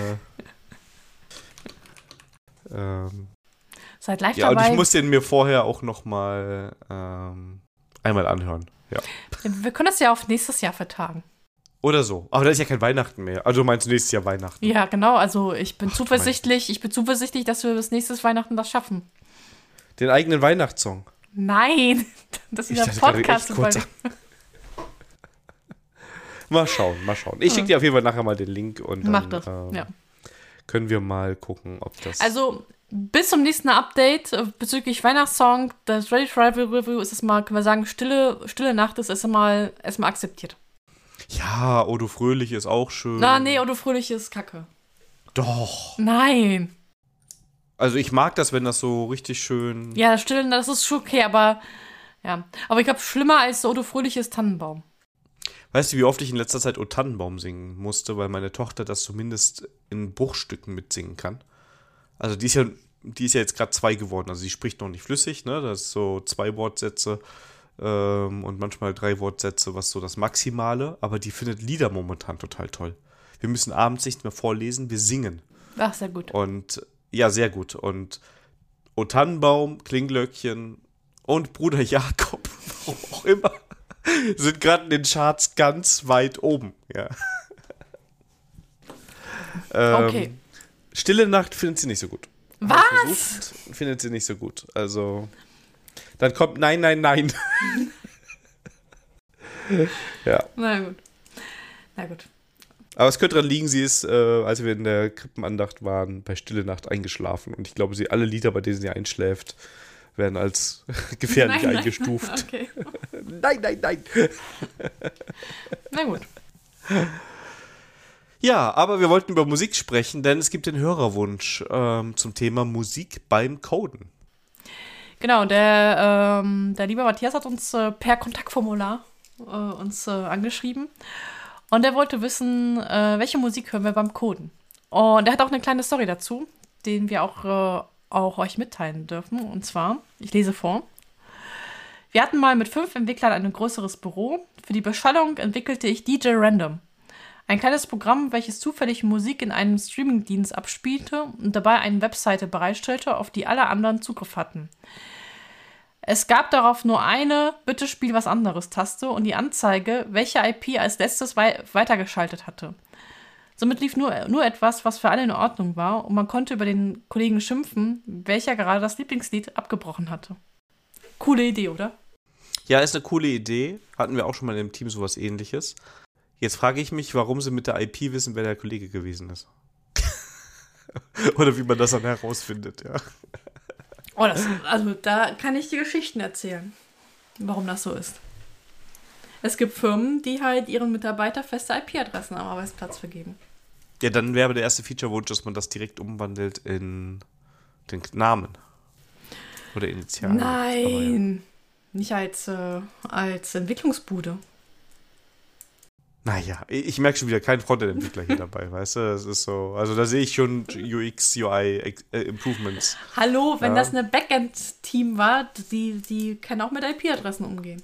S2: Seid live
S1: ja,
S2: dabei.
S1: und ich muss den mir vorher auch noch mal einmal anhören. Ja.
S2: Wir können das ja auf nächstes Jahr vertagen.
S1: Oder so. Aber da ist ja kein Weihnachten mehr. Also du meinst nächstes Jahr Weihnachten.
S2: Ja, genau. Also ich bin zuversichtlich, dass wir bis nächstes Weihnachten das schaffen.
S1: Den eigenen Weihnachtssong.
S2: Nein, das ist dieser Podcast.
S1: Mal schauen. Ich schicke dir auf jeden Fall nachher mal den Link und dann
S2: mach das. Ja.
S1: Können wir mal gucken, ob das...
S2: Also bis zum nächsten Update bezüglich Weihnachtssong, das Ready for Review ist es mal, können wir sagen, Stille Nacht ist erstmal akzeptiert.
S1: Ja, Odo Fröhlich ist auch schön.
S2: Nee, Odo Fröhlich ist kacke.
S1: Doch.
S2: Nein.
S1: Also ich mag das, wenn das so richtig schön...
S2: Ja, das ist schon okay, aber ja. Aber ich glaube, schlimmer als Odo Fröhlich ist Tannenbaum.
S1: Weißt du, wie oft ich in letzter Zeit O Tannenbaum singen musste, weil meine Tochter das zumindest in Bruchstücken mitsingen kann. Also die ist ja jetzt gerade 2 geworden, also sie spricht noch nicht flüssig, ne? Das ist so 2 Wortsätze und manchmal 3 Wortsätze, was so das Maximale, aber die findet Lieder momentan total toll. Wir müssen abends nicht mehr vorlesen, wir singen.
S2: Ach, sehr gut.
S1: Und ja, sehr gut. Und O Tannenbaum, Klinglöckchen und Bruder Jakob, warum auch immer, sind gerade in den Charts ganz weit oben. Ja.
S2: Okay.
S1: Stille Nacht findet sie nicht so gut.
S2: Was?
S1: Findet sie nicht so gut. Also, dann kommt Nein, Nein, Nein. Ja.
S2: Na gut.
S1: Aber es könnte daran liegen, sie ist, als wir in der Krippenandacht waren, bei Stille Nacht eingeschlafen. Und ich glaube, alle Lieder, bei denen sie einschläft, werden als gefährlich eingestuft.
S2: Okay.
S1: Nein, nein, nein.
S2: Na gut.
S1: Ja, aber wir wollten über Musik sprechen, denn es gibt den Hörerwunsch zum Thema Musik beim Coden.
S2: Genau, der liebe Matthias hat uns per Kontaktformular angeschrieben. Und er wollte wissen, welche Musik hören wir beim Coden. Und er hat auch eine kleine Story dazu, den wir auch euch mitteilen dürfen. Und zwar, ich lese vor. Wir hatten mal mit 5 Entwicklern ein größeres Büro. Für die Beschallung entwickelte ich DJ Random. Ein kleines Programm, welches zufällig Musik in einem Streamingdienst abspielte und dabei eine Webseite bereitstellte, auf die alle anderen Zugriff hatten. Es gab darauf nur eine Bitte spiel was anderes Taste und die Anzeige, welche IP als letztes weitergeschaltet hatte. Somit lief nur etwas, was für alle in Ordnung war und man konnte über den Kollegen schimpfen, welcher gerade das Lieblingslied abgebrochen hatte. Coole Idee, oder?
S1: Ja, ist eine coole Idee. Hatten wir auch schon mal im Team sowas Ähnliches. Jetzt frage ich mich, warum sie mit der IP wissen, wer der Kollege gewesen ist. Oder wie man das dann herausfindet, ja.
S2: Oh, also da kann ich die Geschichten erzählen, warum das so ist. Es gibt Firmen, die halt ihren Mitarbeitern feste IP-Adressen am Arbeitsplatz vergeben.
S1: Ja, dann wäre der erste Feature-Wunsch, dass man das direkt umwandelt in den Namen. Oder Initialen.
S2: Nein, nicht als Entwicklungsbude.
S1: Naja, ich merke schon wieder, kein Frontend-Entwickler hier dabei, weißt du? Das ist so, also da sehe ich schon UX, UI Improvements.
S2: Hallo, wenn das eine Backend-Team war, die können auch mit IP-Adressen umgehen.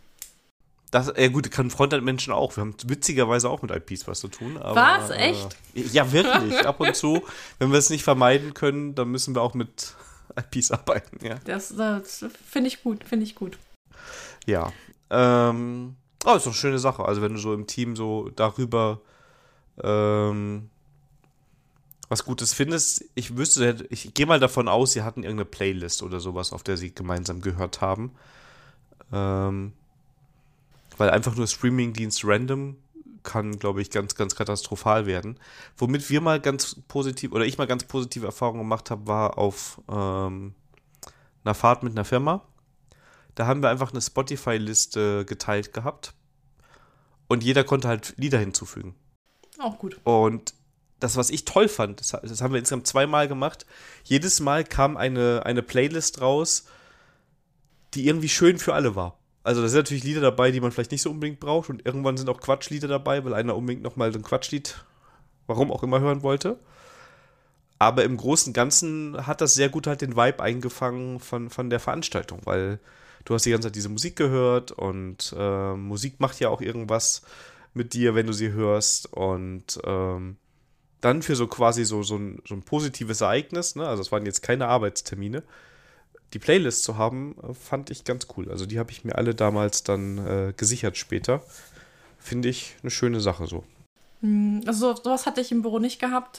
S1: Gut, kann Frontend-Menschen auch. Wir haben witzigerweise auch mit IPs was zu tun. Aber,
S2: was? Echt?
S1: Ja, wirklich. Ab und zu. Wenn wir es nicht vermeiden können, dann müssen wir auch mit IPs arbeiten, ja.
S2: Das finde ich gut,
S1: Ja. Ist doch eine schöne Sache. Also wenn du so im Team so darüber was Gutes findest, ich gehe mal davon aus, sie hatten irgendeine Playlist oder sowas, auf der sie gemeinsam gehört haben. Weil einfach nur Streamingdienst random kann, glaube ich, ganz, ganz katastrophal werden. Womit wir mal ganz positiv, oder ich mal ganz positive Erfahrungen gemacht habe, war auf einer Fahrt mit einer Firma. Da haben wir einfach eine Spotify-Liste geteilt gehabt und jeder konnte halt Lieder hinzufügen.
S2: Auch gut.
S1: Und das, was ich toll fand, das haben wir insgesamt 2-mal gemacht. Jedes Mal kam eine Playlist raus, die irgendwie schön für alle war. Also da sind natürlich Lieder dabei, die man vielleicht nicht so unbedingt braucht und irgendwann sind auch Quatschlieder dabei, weil einer unbedingt nochmal so ein Quatschlied, warum auch immer, hören wollte. Aber im Großen und Ganzen hat das sehr gut halt den Vibe eingefangen von der Veranstaltung, weil du hast die ganze Zeit diese Musik gehört und Musik macht ja auch irgendwas mit dir, wenn du sie hörst und dann für so quasi so ein positives Ereignis, ne? Also es waren jetzt keine Arbeitstermine, die Playlist zu haben, fand ich ganz cool. Also die habe ich mir alle damals dann gesichert später. Finde ich eine schöne Sache so.
S2: Also sowas hatte ich im Büro nicht gehabt.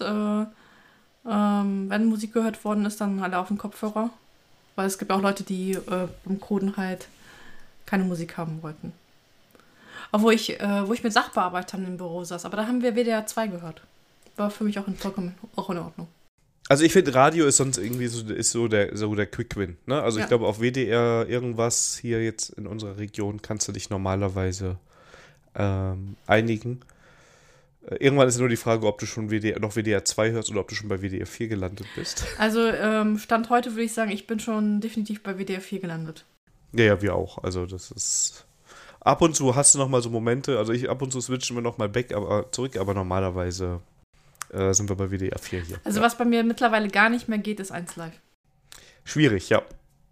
S2: Wenn Musik gehört worden ist, dann alle auf dem Kopfhörer. Weil es gibt auch Leute, die beim Coden halt keine Musik haben wollten. Obwohl wo ich mit Sachbearbeitern im Büro saß. Aber da haben wir WDR 2 gehört. War für mich vollkommen auch in Ordnung.
S1: Also ich finde, Radio ist sonst irgendwie so der Quick-Win. Ne? Also ich glaube, auf WDR irgendwas hier jetzt in unserer Region kannst du dich normalerweise einigen. Irgendwann ist nur die Frage, ob du schon noch WDR 2 hörst oder ob du schon bei WDR 4 gelandet bist.
S2: Also Stand heute würde ich sagen, ich bin schon definitiv bei WDR 4 gelandet.
S1: Ja, wir auch. Also das ist... Ab und zu hast du noch mal so Momente, also ab und zu switchen wir noch mal zurück, aber normalerweise sind wir bei WDR 4 hier.
S2: Also was bei mir mittlerweile gar nicht mehr geht, ist 1 Live.
S1: Schwierig, ja.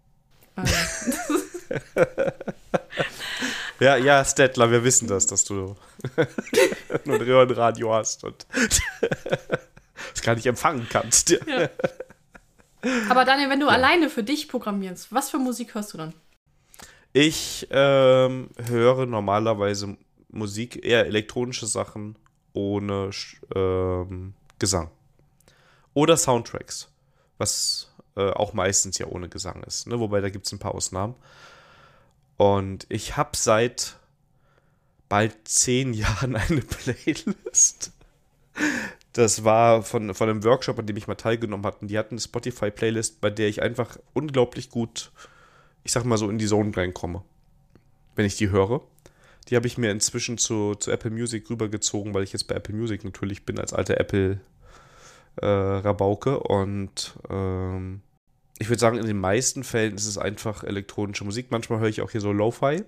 S1: Ja, Stettler, wir wissen das, dass du nur ein Röhrenradio hast und es gar nicht empfangen kannst.
S2: Ja. Aber Daniel, wenn du alleine für dich programmierst, was für Musik hörst du dann?
S1: Ich höre normalerweise Musik, eher elektronische Sachen ohne Gesang. Oder Soundtracks, was auch meistens ja ohne Gesang ist, ne? Wobei da gibt es ein paar Ausnahmen. Und ich habe seit bald 10 Jahren eine Playlist. Das war von einem Workshop, an dem ich mal teilgenommen hatte. Und die hatten eine Spotify-Playlist, bei der ich einfach unglaublich gut, ich sag mal so, in die Zone reinkomme, wenn ich die höre. Die habe ich mir inzwischen zu Apple Music rübergezogen, weil ich jetzt bei Apple Music natürlich bin, als alter Apple-Rabauke. Und ich würde sagen, in den meisten Fällen ist es einfach elektronische Musik. Manchmal höre ich auch hier so Lo-Fi.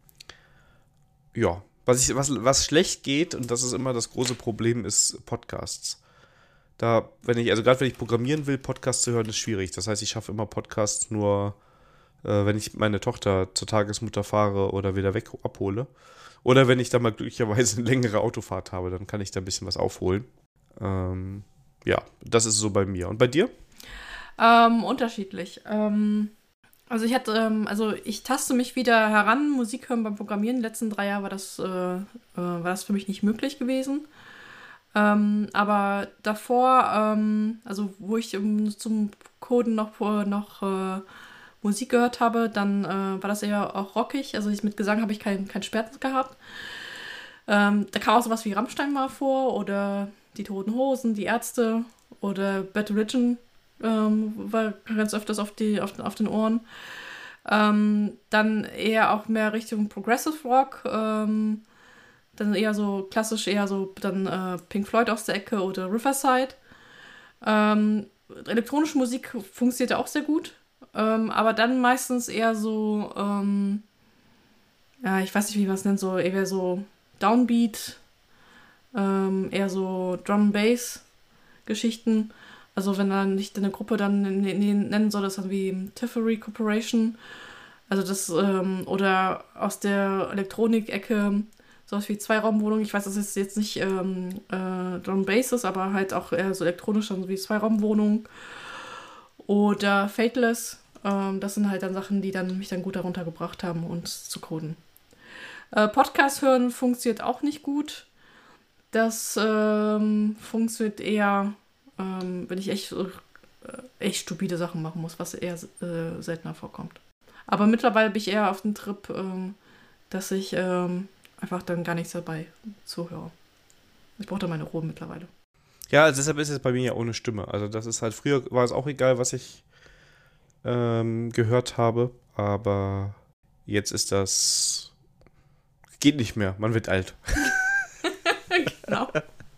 S1: Ja, was schlecht geht, und das ist immer das große Problem, ist Podcasts. Gerade wenn ich programmieren will, Podcasts zu hören, ist schwierig. Das heißt, ich schaffe immer Podcasts nur, wenn ich meine Tochter zur Tagesmutter fahre oder wieder abhole. Oder wenn ich da mal glücklicherweise eine längere Autofahrt habe, dann kann ich da ein bisschen was aufholen. Ja, das ist so bei mir. Und bei dir?
S2: Unterschiedlich. Also ich taste mich wieder heran, Musik hören beim Programmieren. Die letzten 3 Jahre war das für mich nicht möglich gewesen. Aber davor, also wo ich zum Coden noch Musik gehört habe, dann war das eher auch rockig. Also mit Gesang habe ich keinen Schmerz gehabt. Da kam auch sowas wie Rammstein mal vor oder die Toten Hosen, die Ärzte oder Bad Religion. War ganz öfters auf den Ohren. Dann eher auch mehr Richtung Progressive Rock. Dann eher so klassisch, dann Pink Floyd aus der Ecke oder Riverside. Elektronische Musik funktioniert auch sehr gut. Aber dann meistens eher so, ich weiß nicht, wie man es nennt, so eher so Downbeat, eher so Drum Bass Geschichten. Also wenn dann nicht eine Gruppe dann nennen soll, das dann wie Tiffery Corporation. Also das, oder aus der Elektronik-Ecke sowas wie Zweiraumwohnung. Ich weiß, das ist jetzt nicht Drum Bass ist, aber halt auch eher so elektronisch, dann so wie Zweiraumwohnung. Oder Fateless. Das sind halt dann Sachen, die mich dann gut darunter gebracht haben, uns zu coden. Podcast hören funktioniert auch nicht gut. Das funktioniert eher, wenn ich echt stupide Sachen machen muss, was eher seltener vorkommt. Aber mittlerweile bin ich eher auf dem Trip, dass ich einfach dann gar nichts dabei zuhöre. Ich brauche da meine Ruhe mittlerweile.
S1: Ja, also deshalb ist es bei mir ja ohne Stimme. Also das ist halt, früher war es auch egal, was ich gehört habe, aber jetzt ist das, geht nicht mehr, man wird alt.
S2: Genau.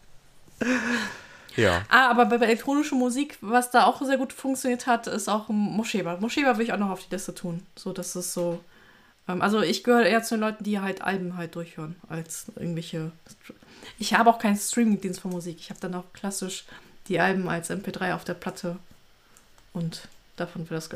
S1: Ja.
S2: Aber bei elektronischer Musik, was da auch sehr gut funktioniert hat, ist auch Moscheba. Moscheba will ich auch noch auf die Liste tun. So, das ist so. Also ich gehöre eher zu den Leuten, die halt Alben halt durchhören, als irgendwelche. Ich habe auch keinen Streaming-Dienst für Musik. Ich habe dann auch klassisch die Alben als MP3 auf der Platte. Und davon wird das.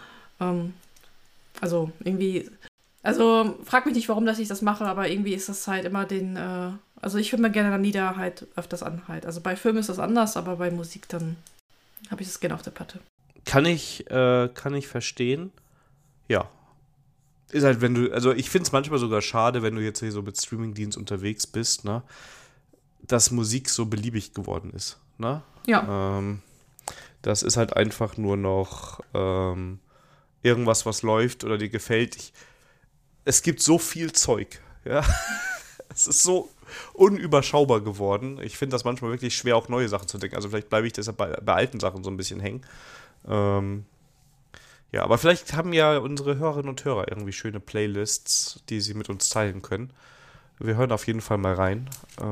S2: Also irgendwie. Also frag mich nicht, warum dass ich das mache, aber irgendwie ist das halt immer also ich höre mir gerne dann Lieder halt öfters an halt. Also bei Filmen ist das anders, aber bei Musik dann habe ich das gerne auf der Platte.
S1: Kann ich verstehen. Ja. Ist halt, also ich finde es manchmal sogar schade, wenn du jetzt hier so mit Streamingdienst unterwegs bist, ne, dass Musik so beliebig geworden ist, ne?
S2: Ja.
S1: Das ist halt einfach nur noch irgendwas, was läuft oder dir gefällt. Es gibt so viel Zeug, ja. Es ist so unüberschaubar geworden. Ich finde das manchmal wirklich schwer, auch neue Sachen zu entdecken. Also vielleicht bleibe ich deshalb bei alten Sachen so ein bisschen hängen. Ja, aber vielleicht haben ja unsere Hörerinnen und Hörer irgendwie schöne Playlists, die sie mit uns teilen können. Wir hören auf jeden Fall mal rein.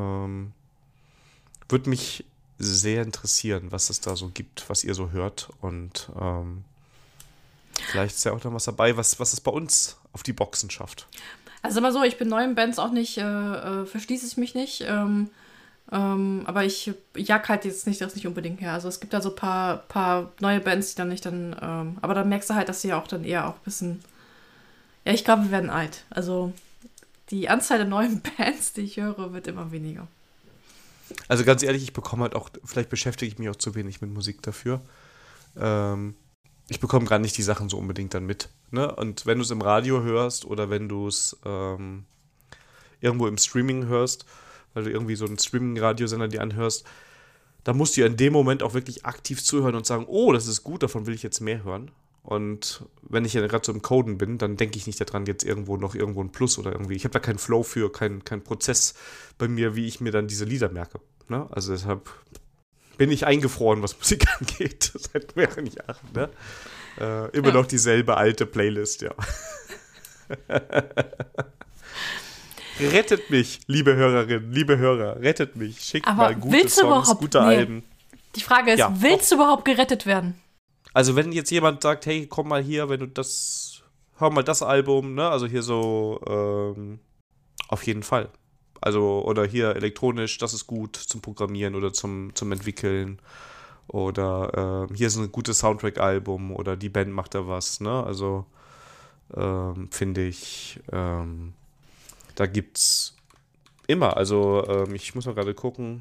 S1: Würde mich sehr interessieren, was es da so gibt, was ihr so hört. Und vielleicht ist ja auch noch was dabei, was es bei uns auf die Boxen schafft.
S2: Also immer so, ich bin neuen Bands auch nicht, verschließe ich mich nicht. Aber ich jag halt jetzt nicht das nicht unbedingt her. Also es gibt da so ein paar neue Bands, die dann nicht dann, aber dann merkst du halt, dass sie ja auch dann eher auch ein bisschen, ja, ich glaube, wir werden alt. Also die Anzahl der neuen Bands, die ich höre, wird immer weniger.
S1: Also ganz ehrlich, ich bekomme halt auch, vielleicht beschäftige ich mich auch zu wenig mit Musik dafür. Ich bekomme gar nicht die Sachen so unbedingt dann mit. Ne? Und wenn du es im Radio hörst oder wenn du es irgendwo im Streaming hörst, weil du irgendwie so einen Streaming-Radiosender dir anhörst, da musst du ja in dem Moment auch wirklich aktiv zuhören und sagen, oh, das ist gut, davon will ich jetzt mehr hören. Und wenn ich ja gerade so im Coden bin, dann denke ich nicht daran, jetzt irgendwo ein Plus oder irgendwie. Ich habe da keinen Flow für, keinen Prozess bei mir, wie ich mir dann diese Lieder merke. Ne? Also deshalb bin ich eingefroren, was Musik angeht, seit mehreren Jahren. Ne? Immer noch dieselbe alte Playlist, ja. Rettet mich, liebe Hörerinnen, liebe Hörer, rettet mich. Schickt
S2: aber
S1: mal gute Songs, gute Alben.
S2: Die Frage ist, willst du überhaupt gerettet werden?
S1: Also wenn jetzt jemand sagt, hey, komm mal hier, hör mal das Album, ne? Also hier so, auf jeden Fall. Also, oder hier elektronisch, das ist gut zum Programmieren oder zum Entwickeln. Oder hier ist ein gutes Soundtrack-Album oder die Band macht da was, ne? Also, finde ich, da gibt's immer. Also, ich muss mal gerade gucken.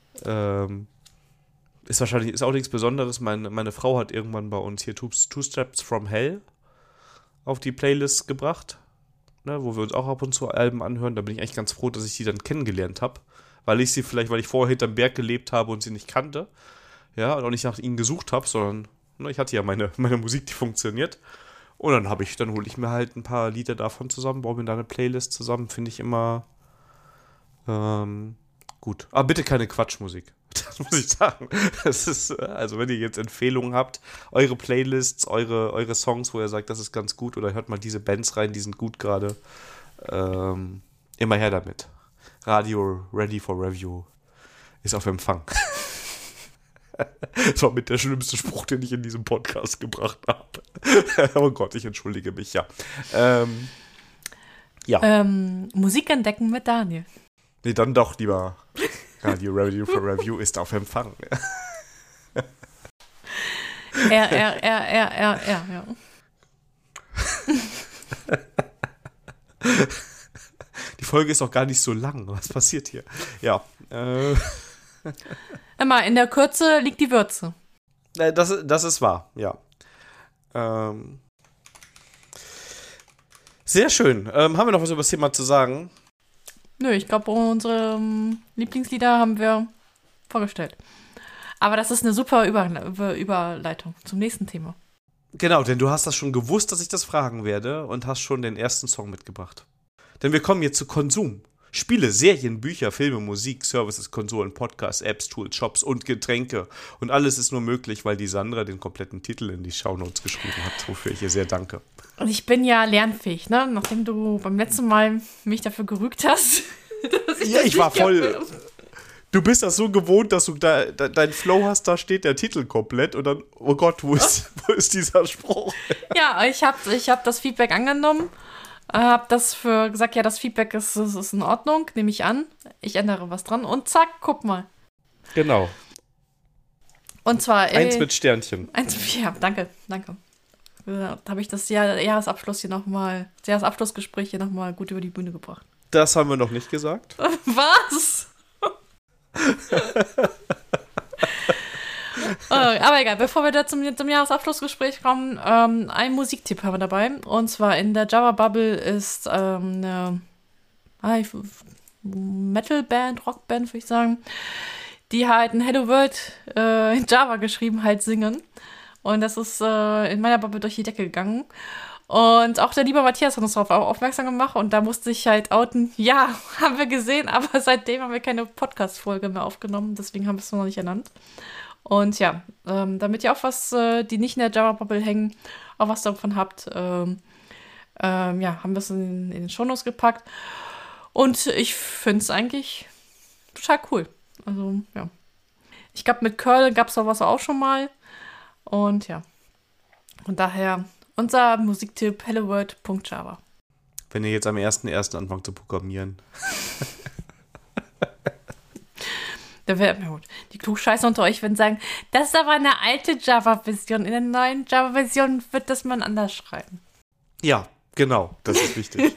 S1: Ist auch nichts Besonderes. Meine Frau hat irgendwann bei uns hier Two Steps from Hell auf die Playlist gebracht. Ne, wo wir uns auch ab und zu Alben anhören. Da bin ich eigentlich ganz froh, dass ich die dann kennengelernt habe. Weil ich vorher hinterm Berg gelebt habe und sie nicht kannte. Ja, und auch nicht nach ihnen gesucht habe, sondern ich hatte ja meine Musik, die funktioniert. Und dann hole ich mir halt ein paar Lieder davon zusammen, baue mir da eine Playlist zusammen, finde ich immer gut. Aber bitte keine Quatschmusik. Das muss ich sagen. Das ist, also wenn ihr jetzt Empfehlungen habt, eure Playlists, eure Songs, wo ihr sagt, das ist ganz gut, oder hört mal diese Bands rein, die sind gut gerade, immer her damit. Radio Ready for Review ist auf Empfang. Das war mit der schlimmste Spruch, den ich in diesem Podcast gebracht habe. Oh Gott, ich entschuldige mich, ja.
S2: Musik entdecken mit Daniel.
S1: Nee, dann doch lieber Radio Ready for Review ist auf Empfang.
S2: Ja.
S1: Die Folge ist auch gar nicht so lang. Was passiert hier? Ja.
S2: Immer, in der Kürze liegt die Würze.
S1: Das ist wahr, ja. Sehr schön. Haben wir noch was über das Thema zu sagen?
S2: Nö, ich glaube, unsere Lieblingslieder haben wir vorgestellt. Aber das ist eine super Überleitung zum nächsten Thema.
S1: Genau, denn du hast das schon gewusst, dass ich das fragen werde und hast schon den ersten Song mitgebracht. Denn wir kommen jetzt zu Konsum. Spiele, Serien, Bücher, Filme, Musik, Services, Konsolen, Podcasts, Apps, Tools, Shops und Getränke. Und alles ist nur möglich, weil die Sandra den kompletten Titel in die Shownotes geschrieben hat, wofür ich ihr sehr danke.
S2: Und ich bin ja lernfähig, ne? Nachdem du beim letzten Mal mich dafür gerügt hast.
S1: Ja, ich war voll... Du bist das so gewohnt, dass du dein Flow hast, da steht der Titel komplett und dann, oh Gott, wo ist dieser Spruch?
S2: Ja, ich hab das Feedback angenommen, hab gesagt, ja, das Feedback ist in Ordnung, nehme ich an, ich ändere was dran und zack, guck mal.
S1: Genau.
S2: Und zwar...
S1: 1 mit Sternchen.
S2: Ja, danke. Da habe ich das Jahresabschlussgespräch hier nochmal gut über die Bühne gebracht.
S1: Das haben wir noch nicht gesagt.
S2: Was? Aber egal, bevor wir da zum Jahresabschlussgespräch kommen, ein Musiktipp haben wir dabei. Und zwar in der Java-Bubble ist eine Metal-Band, Rockband, würde ich sagen, die halt ein Hello World in Java geschrieben halt singen. Und das ist in meiner Bubble durch die Decke gegangen. Und auch der liebe Matthias hat uns darauf aufmerksam gemacht und da musste ich halt outen, ja, haben wir gesehen, aber seitdem haben wir keine Podcast-Folge mehr aufgenommen, deswegen haben wir es noch nicht ernannt. Und ja, damit ihr auch was, die nicht in der Java-Bubble hängen, auch was davon habt, haben wir es in den Shownotes gepackt. Und ich finde es eigentlich total cool. Also, ja. Ich glaube, mit Curl gab es sowas auch schon mal. Und ja, und daher... Unser Musiktipp helloworld.java.
S1: Wenn ihr jetzt am 1.1. anfangt zu programmieren.
S2: Da wäre gut. Die Klugscheißer unter euch würden sagen, das ist aber eine alte Java-Version. In der neuen Java-Version wird das man anders schreiben.
S1: Ja, genau. Das ist wichtig.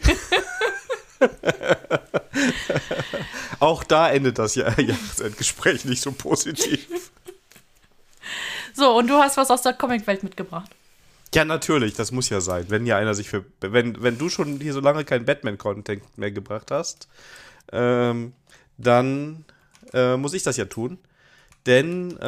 S1: Auch da endet das Jahresendgespräch nicht so positiv.
S2: So, und du hast was aus der Comicwelt mitgebracht.
S1: Ja, natürlich, das muss ja sein. Wenn ja einer sich wenn du schon hier so lange kein Batman-Content mehr gebracht hast, dann muss ich das ja tun. Denn,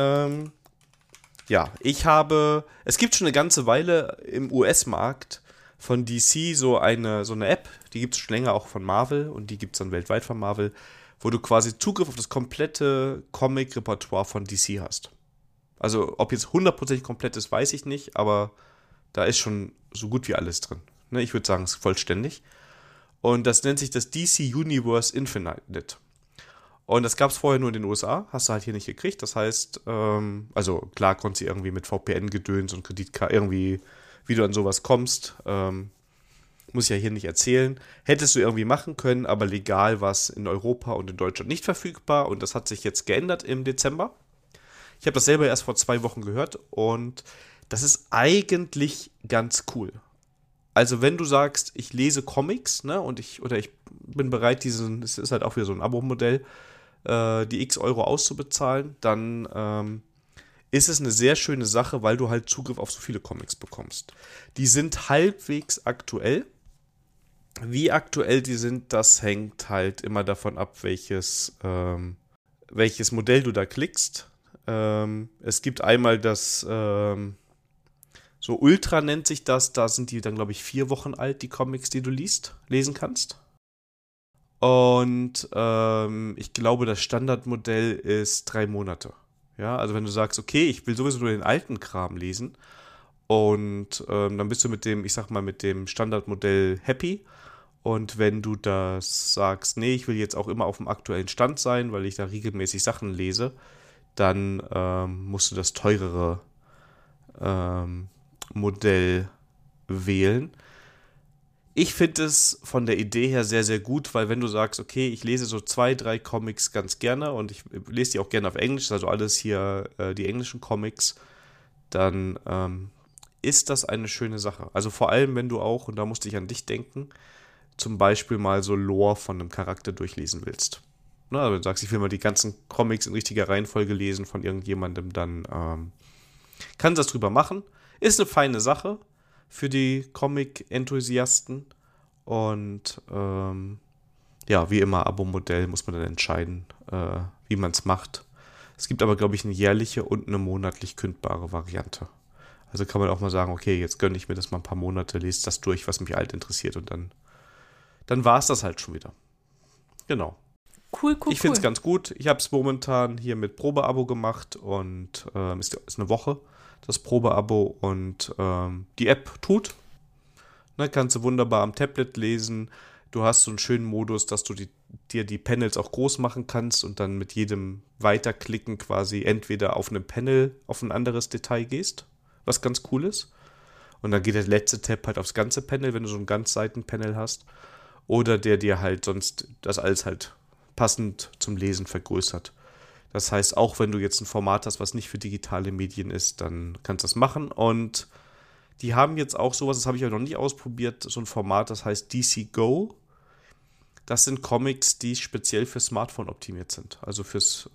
S1: es gibt schon eine ganze Weile im US-Markt von DC so eine App, die gibt es schon länger auch von Marvel und die gibt es dann weltweit von Marvel, wo du quasi Zugriff auf das komplette Comic-Repertoire von DC hast. Also, ob jetzt 100% komplett ist, weiß ich nicht, aber da ist schon so gut wie alles drin. Ne, ich würde sagen, es ist vollständig. Und das nennt sich das DC Universe Infinite. Und das gab es vorher nur in den USA, hast du halt hier nicht gekriegt. Das heißt, also klar konntest du irgendwie mit VPN-Gedöns und Kreditkarte irgendwie, wie du an sowas kommst, muss ich ja hier nicht erzählen. Hättest du irgendwie machen können, aber legal war es in Europa und in Deutschland nicht verfügbar. Und das hat sich jetzt geändert im Dezember. Ich habe das selber erst vor 2 Wochen gehört und das ist eigentlich ganz cool. Also wenn du sagst, ich lese Comics, ne, und ich bin bereit, es ist halt auch wieder so ein Abo-Modell, die X Euro auszubezahlen, dann ist es eine sehr schöne Sache, weil du halt Zugriff auf so viele Comics bekommst. Die sind halbwegs aktuell. Wie aktuell die sind, das hängt halt immer davon ab, welches Modell du da klickst. Es gibt einmal das so Ultra nennt sich das, da sind die dann, glaube ich, 4 Wochen alt, die Comics, die du lesen kannst. Und ich glaube, das Standardmodell ist 3 Monate. Ja, also wenn du sagst, okay, ich will sowieso nur den alten Kram lesen und dann bist du mit dem Standardmodell happy. Und wenn du das sagst, nee, ich will jetzt auch immer auf dem aktuellen Stand sein, weil ich da regelmäßig Sachen lese, dann musst du das teurere Modell wählen. Ich finde es von der Idee her sehr, sehr gut, weil wenn du sagst, okay, ich lese so 2, 3 Comics ganz gerne und ich lese die auch gerne auf Englisch, also alles hier die englischen Comics, dann ist das eine schöne Sache. Also vor allem, wenn du auch, und da musste ich an dich denken, zum Beispiel mal so Lore von einem Charakter durchlesen willst. Na, also wenn du sagst, ich will mal die ganzen Comics in richtiger Reihenfolge lesen von irgendjemandem, dann kannst du das drüber machen. Ist eine feine Sache für die Comic-Enthusiasten. Und wie immer, Abo-Modell muss man dann entscheiden, wie man es macht. Es gibt aber, glaube ich, eine jährliche und eine monatlich kündbare Variante. Also kann man auch mal sagen, okay, jetzt gönne ich mir das mal ein paar Monate, lese das durch, was mich halt interessiert und dann war es das halt schon wieder. Genau.
S2: Cool.
S1: Ich finde es ganz gut. Ich habe es momentan hier mit Probeabo gemacht und ist eine Woche das Probeabo und die App tut. Ne, kannst du wunderbar am Tablet lesen. Du hast so einen schönen Modus, dass du dir die Panels auch groß machen kannst und dann mit jedem Weiterklicken quasi entweder auf einem Panel auf ein anderes Detail gehst, was ganz cool ist. Und dann geht der letzte Tab halt aufs ganze Panel, wenn du so ein Ganzseitenpanel hast. Oder der dir halt sonst das alles halt passend zum Lesen vergrößert. Das heißt, auch wenn du jetzt ein Format hast, was nicht für digitale Medien ist, dann kannst du das machen. Und die haben jetzt auch sowas, das habe ich ja noch nicht ausprobiert, so ein Format, das heißt DC Go. Das sind Comics, die speziell für Smartphone optimiert sind. Also fürs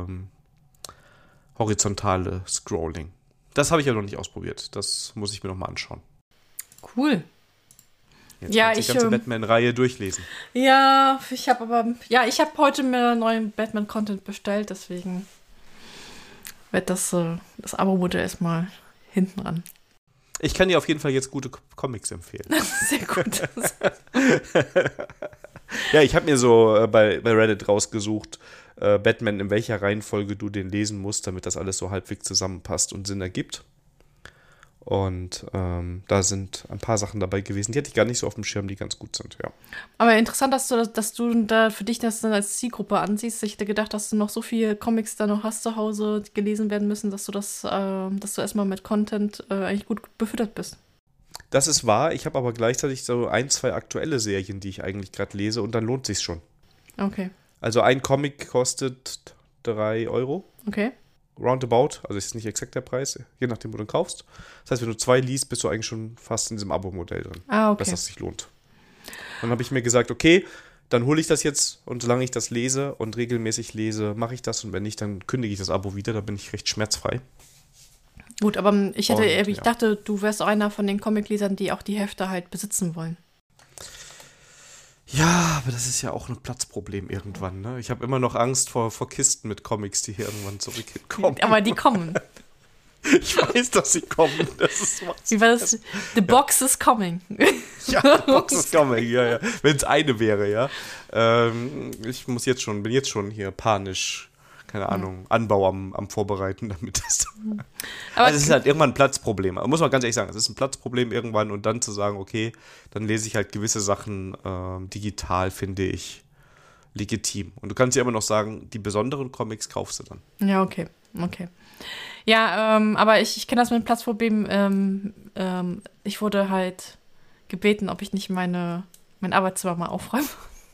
S1: horizontale Scrolling. Das habe ich ja noch nicht ausprobiert. Das muss ich mir noch mal anschauen.
S2: Cool.
S1: Jetzt kannst du die ganze Batman-Reihe durchlesen.
S2: Ja, ich habe heute mir neuen Batman-Content bestellt, deswegen wird das Abo-Modell erstmal hinten ran.
S1: Ich kann dir auf jeden Fall jetzt gute Comics empfehlen.
S2: Sehr gut.
S1: Ja, ich habe mir so bei Reddit rausgesucht, Batman, in welcher Reihenfolge du den lesen musst, damit das alles so halbwegs zusammenpasst und Sinn ergibt. Und da sind ein paar Sachen dabei gewesen, die hatte ich gar nicht so auf dem Schirm, die ganz gut sind, ja.
S2: Aber interessant, dass du da für dich das dann als Zielgruppe ansiehst. Ich hätte gedacht, dass du noch so viele Comics da noch hast zu Hause, die gelesen werden müssen, dass du erstmal mit Content eigentlich gut befüttert bist.
S1: Das ist wahr, ich habe aber gleichzeitig so 1-2 aktuelle Serien, die ich eigentlich gerade lese und dann lohnt sich's schon.
S2: Okay.
S1: Also ein Comic kostet 3 €.
S2: Okay.
S1: Roundabout, also ist nicht exakt der Preis, je nachdem, wo du ihn kaufst. Das heißt, wenn du 2 liest, bist du eigentlich schon fast in diesem Abo-Modell drin,
S2: okay.
S1: dass das sich lohnt. Dann habe ich mir gesagt, okay, dann hole ich das jetzt und solange ich das lese und regelmäßig lese, mache ich das und wenn nicht, dann kündige ich das Abo wieder, da bin ich recht schmerzfrei.
S2: Gut, aber ich dachte, du wärst auch einer von den Comiclesern, die auch die Hefte halt besitzen wollen.
S1: Ja, aber das ist ja auch ein Platzproblem irgendwann, ne? Ich habe immer noch Angst vor Kisten mit Comics, die hier irgendwann zurückkommen.
S2: Aber die kommen.
S1: Ich weiß, dass sie kommen. Das ist was.
S2: Wie war das? The box is coming.
S1: Ja, the box is coming, ja. Wenn es eine wäre, ja. Ich bin jetzt schon hier panisch, keine Ahnung, Anbau am Vorbereiten, damit das.
S2: Aber
S1: also es ist halt irgendwann ein Platzproblem. Muss man ganz ehrlich sagen, es ist ein Platzproblem irgendwann und dann zu sagen, okay, dann lese ich halt gewisse Sachen digital, finde ich legitim. Und du kannst ja immer noch sagen, die besonderen Comics kaufst du dann.
S2: Ja, okay. Ja, aber ich kenne das mit dem Platzproblem. Ich wurde halt gebeten, ob ich nicht mein Arbeitszimmer mal aufräume.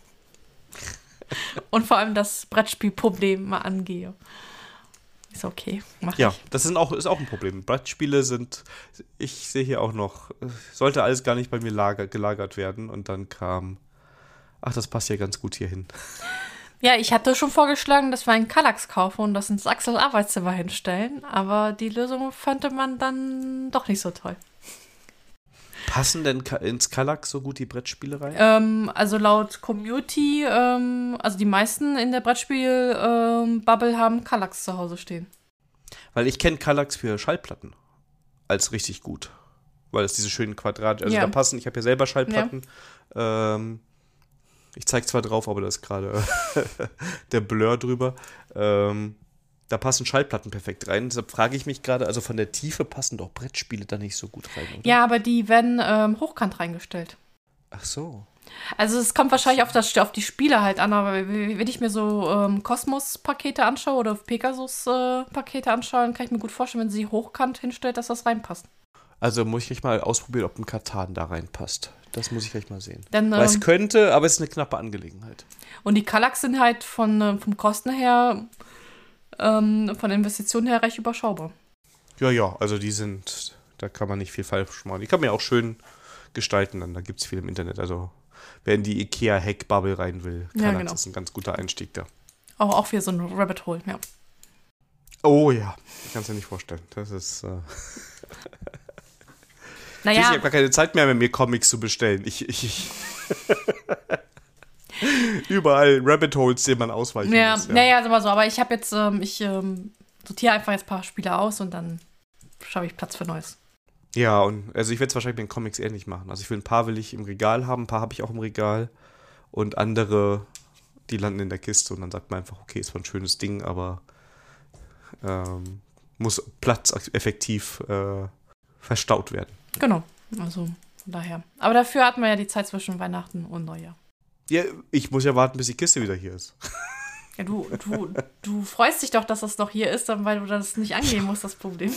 S2: Und vor allem das Brettspielproblem mal angehe. Ist okay, mach ich.
S1: Ja, das ist auch ein Problem. Brettspiele ich sehe hier auch noch, sollte alles gar nicht bei mir gelagert werden. Und dann kam, das passt ja ganz gut hier hin.
S2: Ja, ich hatte schon vorgeschlagen, dass wir einen Kallax kaufen und das ins Axel-Arbeitszimmer hinstellen, aber die Lösung fand man dann doch nicht so toll.
S1: Passen denn ins Kallax so gut die Brettspiele rein?
S2: Also laut Community, also die meisten in der Brettspiel-Bubble haben Kallax zu Hause stehen.
S1: Weil ich kenne Kallax für Schallplatten als richtig gut. Weil es diese schönen Quadrate, also da passen, ich habe ja selber Schallplatten, ich zeige zwar drauf, aber da ist gerade der Blur drüber. Da passen Schallplatten perfekt rein. Deshalb frage ich mich gerade, also von der Tiefe passen doch Brettspiele da nicht so gut rein, oder?
S2: Ja, aber die werden hochkant reingestellt.
S1: Ach so.
S2: Also es kommt wahrscheinlich auf die Spiele halt an, aber wenn ich mir so Kosmos-Pakete anschaue oder Pegasus-Pakete anschaue, dann kann ich mir gut vorstellen, wenn sie hochkant hinstellt, dass das reinpasst.
S1: Also muss ich gleich mal ausprobieren, ob ein Katan da reinpasst. Das muss ich gleich mal sehen.
S2: Dann,
S1: weil es könnte, aber es ist eine knappe Angelegenheit.
S2: Und die Kallax sind halt vom Kosten her, von der Investition her recht überschaubar.
S1: Ja, also da kann man nicht viel falsch machen. Die kann man ja auch schön gestalten, dann da gibt es viel im Internet. Also wer in die Ikea-Hack-Bubble rein will, Kallax ist ein ganz guter Einstieg da.
S2: Auch wieder so ein Rabbit Hole, ja.
S1: Oh ja, ich kann es dir nicht vorstellen. Das ist
S2: naja.
S1: Ich habe gar keine Zeit mehr, mit mir Comics zu bestellen. Ich überall Rabbit Holes, denen man ausweichen muss.
S2: Naja, sag mal so, aber ich habe jetzt, ich sortiere einfach jetzt ein paar Spiele aus und dann schaffe ich Platz für Neues.
S1: Ja, und also ich werde es wahrscheinlich mit den Comics ähnlich machen. Also ein paar will ich im Regal haben, ein paar habe ich auch im Regal und andere Die landen in der Kiste und dann sagt man einfach, okay, ist zwar ein schönes Ding, aber muss platzeffektiv verstaut werden.
S2: Genau, also von daher. Aber dafür hatten wir ja die Zeit zwischen Weihnachten und Neujahr.
S1: Ja, ich muss ja warten, bis die Kiste wieder hier ist.
S2: Ja, du freust dich doch, dass das noch hier ist, weil du das nicht angehen musst, das Problem.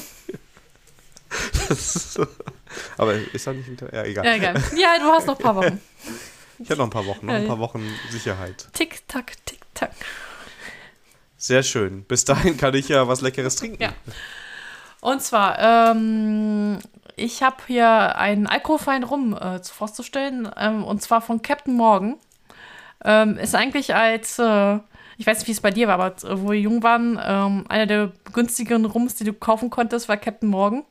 S1: Aber ist da nicht hinter? Ja, egal.
S2: Ja, egal. Ja, du hast noch ein paar Wochen.
S1: Ich habe noch ein paar Wochen, Sicherheit.
S2: Tick, tack, tick, tack.
S1: Sehr schön. Bis dahin kann ich ja was Leckeres trinken.
S2: Ja. Und zwar, ich habe hier einen alkoholfreien Rum vorzustellen, und zwar von Captain Morgan. Ist eigentlich als, ich weiß nicht, wie es bei dir war, aber wo wir jung waren, einer der günstigeren Rums, die du kaufen konntest, war Captain Morgan.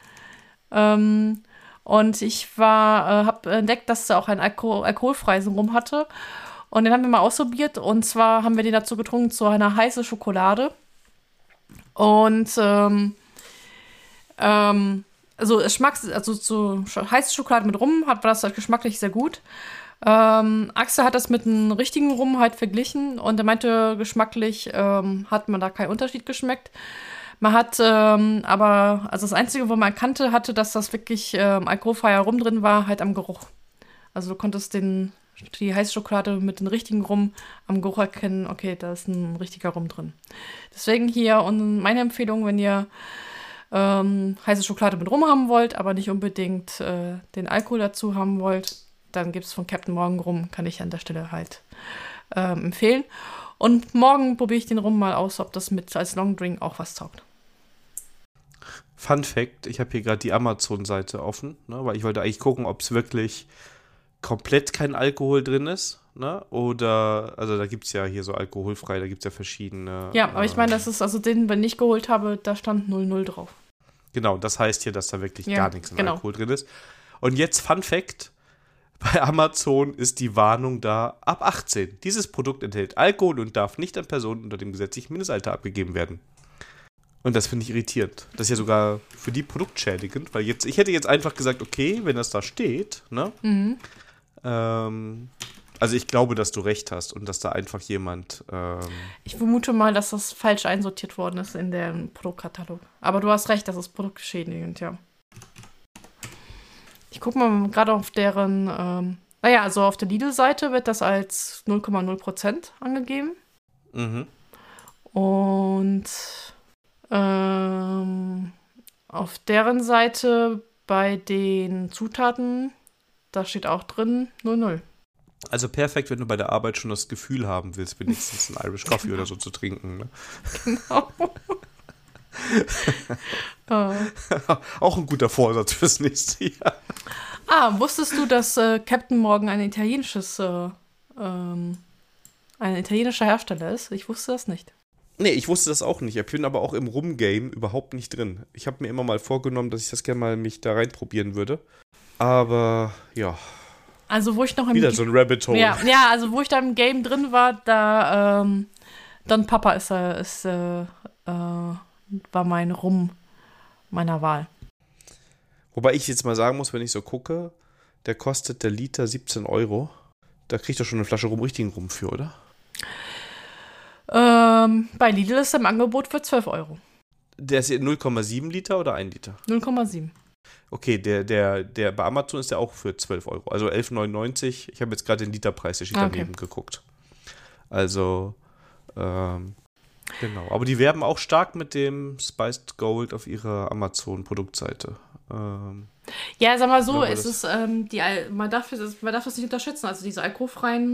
S2: Und ich habe entdeckt, dass er auch einen alkoholfreien Rum hatte. Und den haben wir mal ausprobiert. Und zwar haben wir den dazu getrunken zu einer heißen Schokolade. Und also zu heiße Schokolade mit Rum war das halt geschmacklich sehr gut. Axel hat das mit einem richtigen Rum halt verglichen und er meinte, geschmacklich hat man da keinen Unterschied geschmeckt. Man hat aber, also das Einzige, wo man erkannte, dass das wirklich alkoholfreier Rum drin war, halt am Geruch. Also du konntest die heiße Schokolade mit dem richtigen Rum am Geruch erkennen, okay, da ist ein richtiger Rum drin. Deswegen hier und meine Empfehlung, wenn ihr heiße Schokolade mit Rum haben wollt, aber nicht unbedingt den Alkohol dazu haben wollt, dann gibt es von Captain Morgan Rum, kann ich an der Stelle halt empfehlen. Und morgen probiere ich den Rum mal aus, ob das mit als Longdrink auch was taugt.
S1: Fun Fact, ich habe hier gerade die Amazon-Seite offen, ne, weil ich wollte eigentlich gucken, ob es wirklich komplett kein Alkohol drin ist, ne? Oder, also da gibt es ja hier so alkoholfrei, da gibt es ja verschiedene.
S2: Ja, aber ich meine, das ist, also den, wenn ich geholt habe, da stand 00 drauf.
S1: Genau, das heißt hier, dass da wirklich gar nichts an Alkohol drin ist. Und jetzt Fun Fact, bei Amazon ist die Warnung da, ab 18. Dieses Produkt enthält Alkohol und darf nicht an Personen unter dem gesetzlichen Mindestalter abgegeben werden. Und das finde ich irritierend. Das ist ja sogar für die produktschädigend, weil ich hätte jetzt einfach gesagt, okay, wenn das da steht, ne?
S2: Mhm.
S1: Also ich glaube, dass du recht hast und dass da einfach jemand
S2: ich vermute mal, dass das falsch einsortiert worden ist in dem Produktkatalog. Aber du hast recht, das ist produktschädigend, ja. Ich gucke mal gerade auf deren, also auf der Lidl-Seite wird das als 0,0% angegeben.
S1: Mhm.
S2: Und auf deren Seite bei den Zutaten, da steht auch drin 00.
S1: Also perfekt, wenn du bei der Arbeit schon das Gefühl haben willst, wenigstens einen Irish Coffee oder so zu trinken. Ne?
S2: Genau.
S1: Auch ein guter Vorsatz fürs nächste Jahr.
S2: Wusstest du, dass Captain Morgan ein italienischer Hersteller ist? Ich wusste das nicht.
S1: Nee, ich wusste das auch nicht. Ich bin aber auch im Rum-Game überhaupt nicht drin. Ich habe mir immer mal vorgenommen, dass ich das gerne mal mich da reinprobieren würde. Aber, ja.
S2: Also, wo ich noch
S1: wieder so ein Rabbit Hole.
S2: Ja, also wo ich da im Game drin war, da Don Papa war mein Rum meiner Wahl.
S1: Wobei ich jetzt mal sagen muss, wenn ich so gucke, der kostet der Liter 17 Euro. Da kriegt er schon eine Flasche richtigen Rum für, oder?
S2: Bei Lidl ist er im Angebot für 12 Euro.
S1: Der ist hier 0,7 Liter oder 1 Liter?
S2: 0,7. Okay,
S1: der bei Amazon ist der auch für 12 Euro. Also 11,99. Ich habe jetzt gerade den Literpreis, der steht daneben, geguckt. Also, genau. Aber die werben auch stark mit dem Spiced Gold auf ihrer Amazon-Produktseite.
S2: Ja, sag mal so, es ist, man darf das nicht unterschätzen. Also diese alkoholfreien,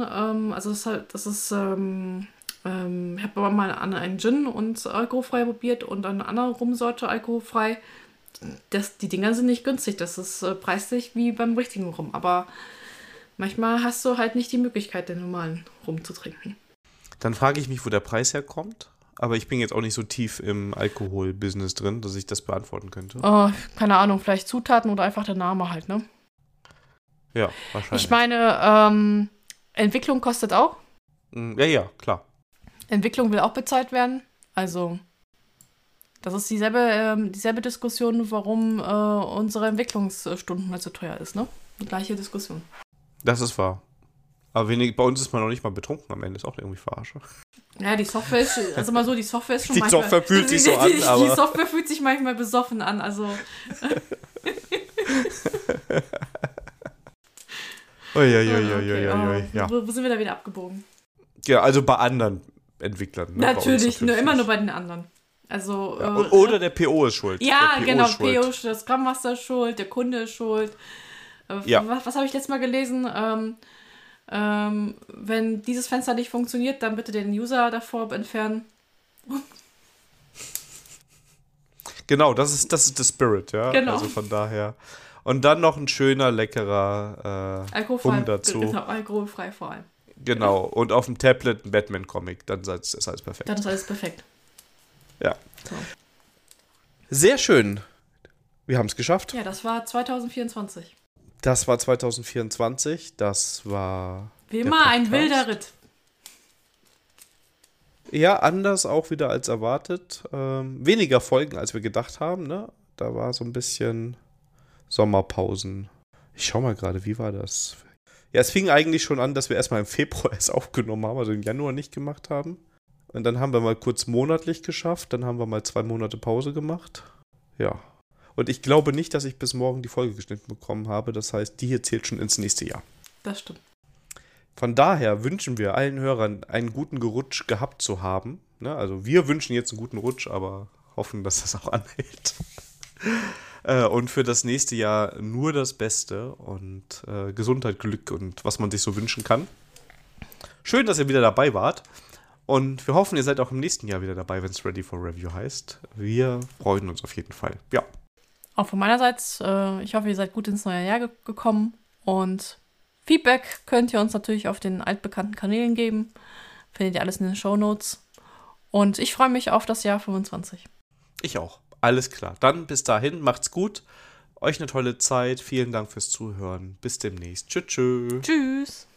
S2: ich habe aber mal an einen Gin und alkoholfrei probiert und eine andere Rumsorte alkoholfrei. Die Dinger sind nicht günstig. Das ist preislich wie beim richtigen Rum. Aber manchmal hast du halt nicht die Möglichkeit, den normalen Rum zu trinken.
S1: Dann frage ich mich, wo der Preis herkommt. Aber ich bin jetzt auch nicht so tief im Alkohol-Business drin, dass ich das beantworten könnte.
S2: Oh, keine Ahnung, vielleicht Zutaten oder einfach der Name halt, ne?
S1: Ja, wahrscheinlich.
S2: Ich meine, Entwicklung kostet auch.
S1: Ja, klar.
S2: Entwicklung will auch bezahlt werden. Also, das ist dieselbe Diskussion, warum unsere Entwicklungsstunden halt so teuer ist, ne? Die gleiche Diskussion.
S1: Das ist wahr. Aber bei uns ist man noch nicht mal betrunken am Ende, ist auch irgendwie Verarsche.
S2: Ja, die Software ist, also mal so, die Software ist schon
S1: Die
S2: manchmal...
S1: Software fühlt sich so an, aber...
S2: Die Software fühlt sich manchmal besoffen an, also...
S1: Ja.
S2: Wo sind wir da wieder abgebogen?
S1: Ja, also bei anderen Entwicklern. Ne?
S2: Natürlich, immer nur bei den anderen. Also,
S1: ja, oder der PO ist schuld.
S2: Ja,
S1: der
S2: genau,
S1: ist schuld.
S2: PO ist schuld, der Scrum Master ist schuld, der Kunde ist schuld. Was habe ich letztes Mal gelesen? Wenn dieses Fenster nicht funktioniert, dann bitte den User davor entfernen.
S1: Genau, das ist der Spirit, ja.
S2: Genau.
S1: Also von daher. Und dann noch ein schöner, leckerer Rum dazu.
S2: Genau, alkoholfrei vor allem.
S1: Genau, und auf dem Tablet ein Batman-Comic, dann ist alles perfekt.
S2: Dann ist alles perfekt.
S1: Ja.
S2: So.
S1: Sehr schön. Wir haben es geschafft.
S2: Ja, das war 2024.
S1: Das war 2024. Das war.
S2: Wie immer ein wilder Ritt.
S1: Ja, anders auch wieder als erwartet. Weniger Folgen, als wir gedacht haben, ne? Da war so ein bisschen Sommerpausen. Ich schau mal gerade, wie war das? Ja, es fing eigentlich schon an, dass wir erstmal im Februar erst aufgenommen haben, also im Januar nicht gemacht haben. Und dann haben wir mal kurz monatlich geschafft, dann haben wir mal 2 Monate Pause gemacht. Ja. Und ich glaube nicht, dass ich bis morgen die Folge geschnitten bekommen habe. Das heißt, die hier zählt schon ins nächste Jahr.
S2: Das stimmt.
S1: Von daher wünschen wir allen Hörern einen guten Rutsch gehabt zu haben. Ne? Also wir wünschen jetzt einen guten Rutsch, aber hoffen, dass das auch anhält. Und für das nächste Jahr nur das Beste und Gesundheit, Glück und was man sich so wünschen kann. Schön, dass ihr wieder dabei wart. Und wir hoffen, ihr seid auch im nächsten Jahr wieder dabei, wenn es Ready for Review heißt. Wir freuen uns auf jeden Fall. Ja.
S2: Auch von meinerseits, ich hoffe, ihr seid gut ins neue Jahr gekommen. Und Feedback könnt ihr uns natürlich auf den altbekannten Kanälen geben. Findet ihr alles in den Shownotes. Und ich freue mich auf das Jahr 25.
S1: Ich auch. Alles klar. Dann bis dahin, macht's gut. Euch eine tolle Zeit. Vielen Dank fürs Zuhören. Bis demnächst. Tschüss.
S2: Tschüss.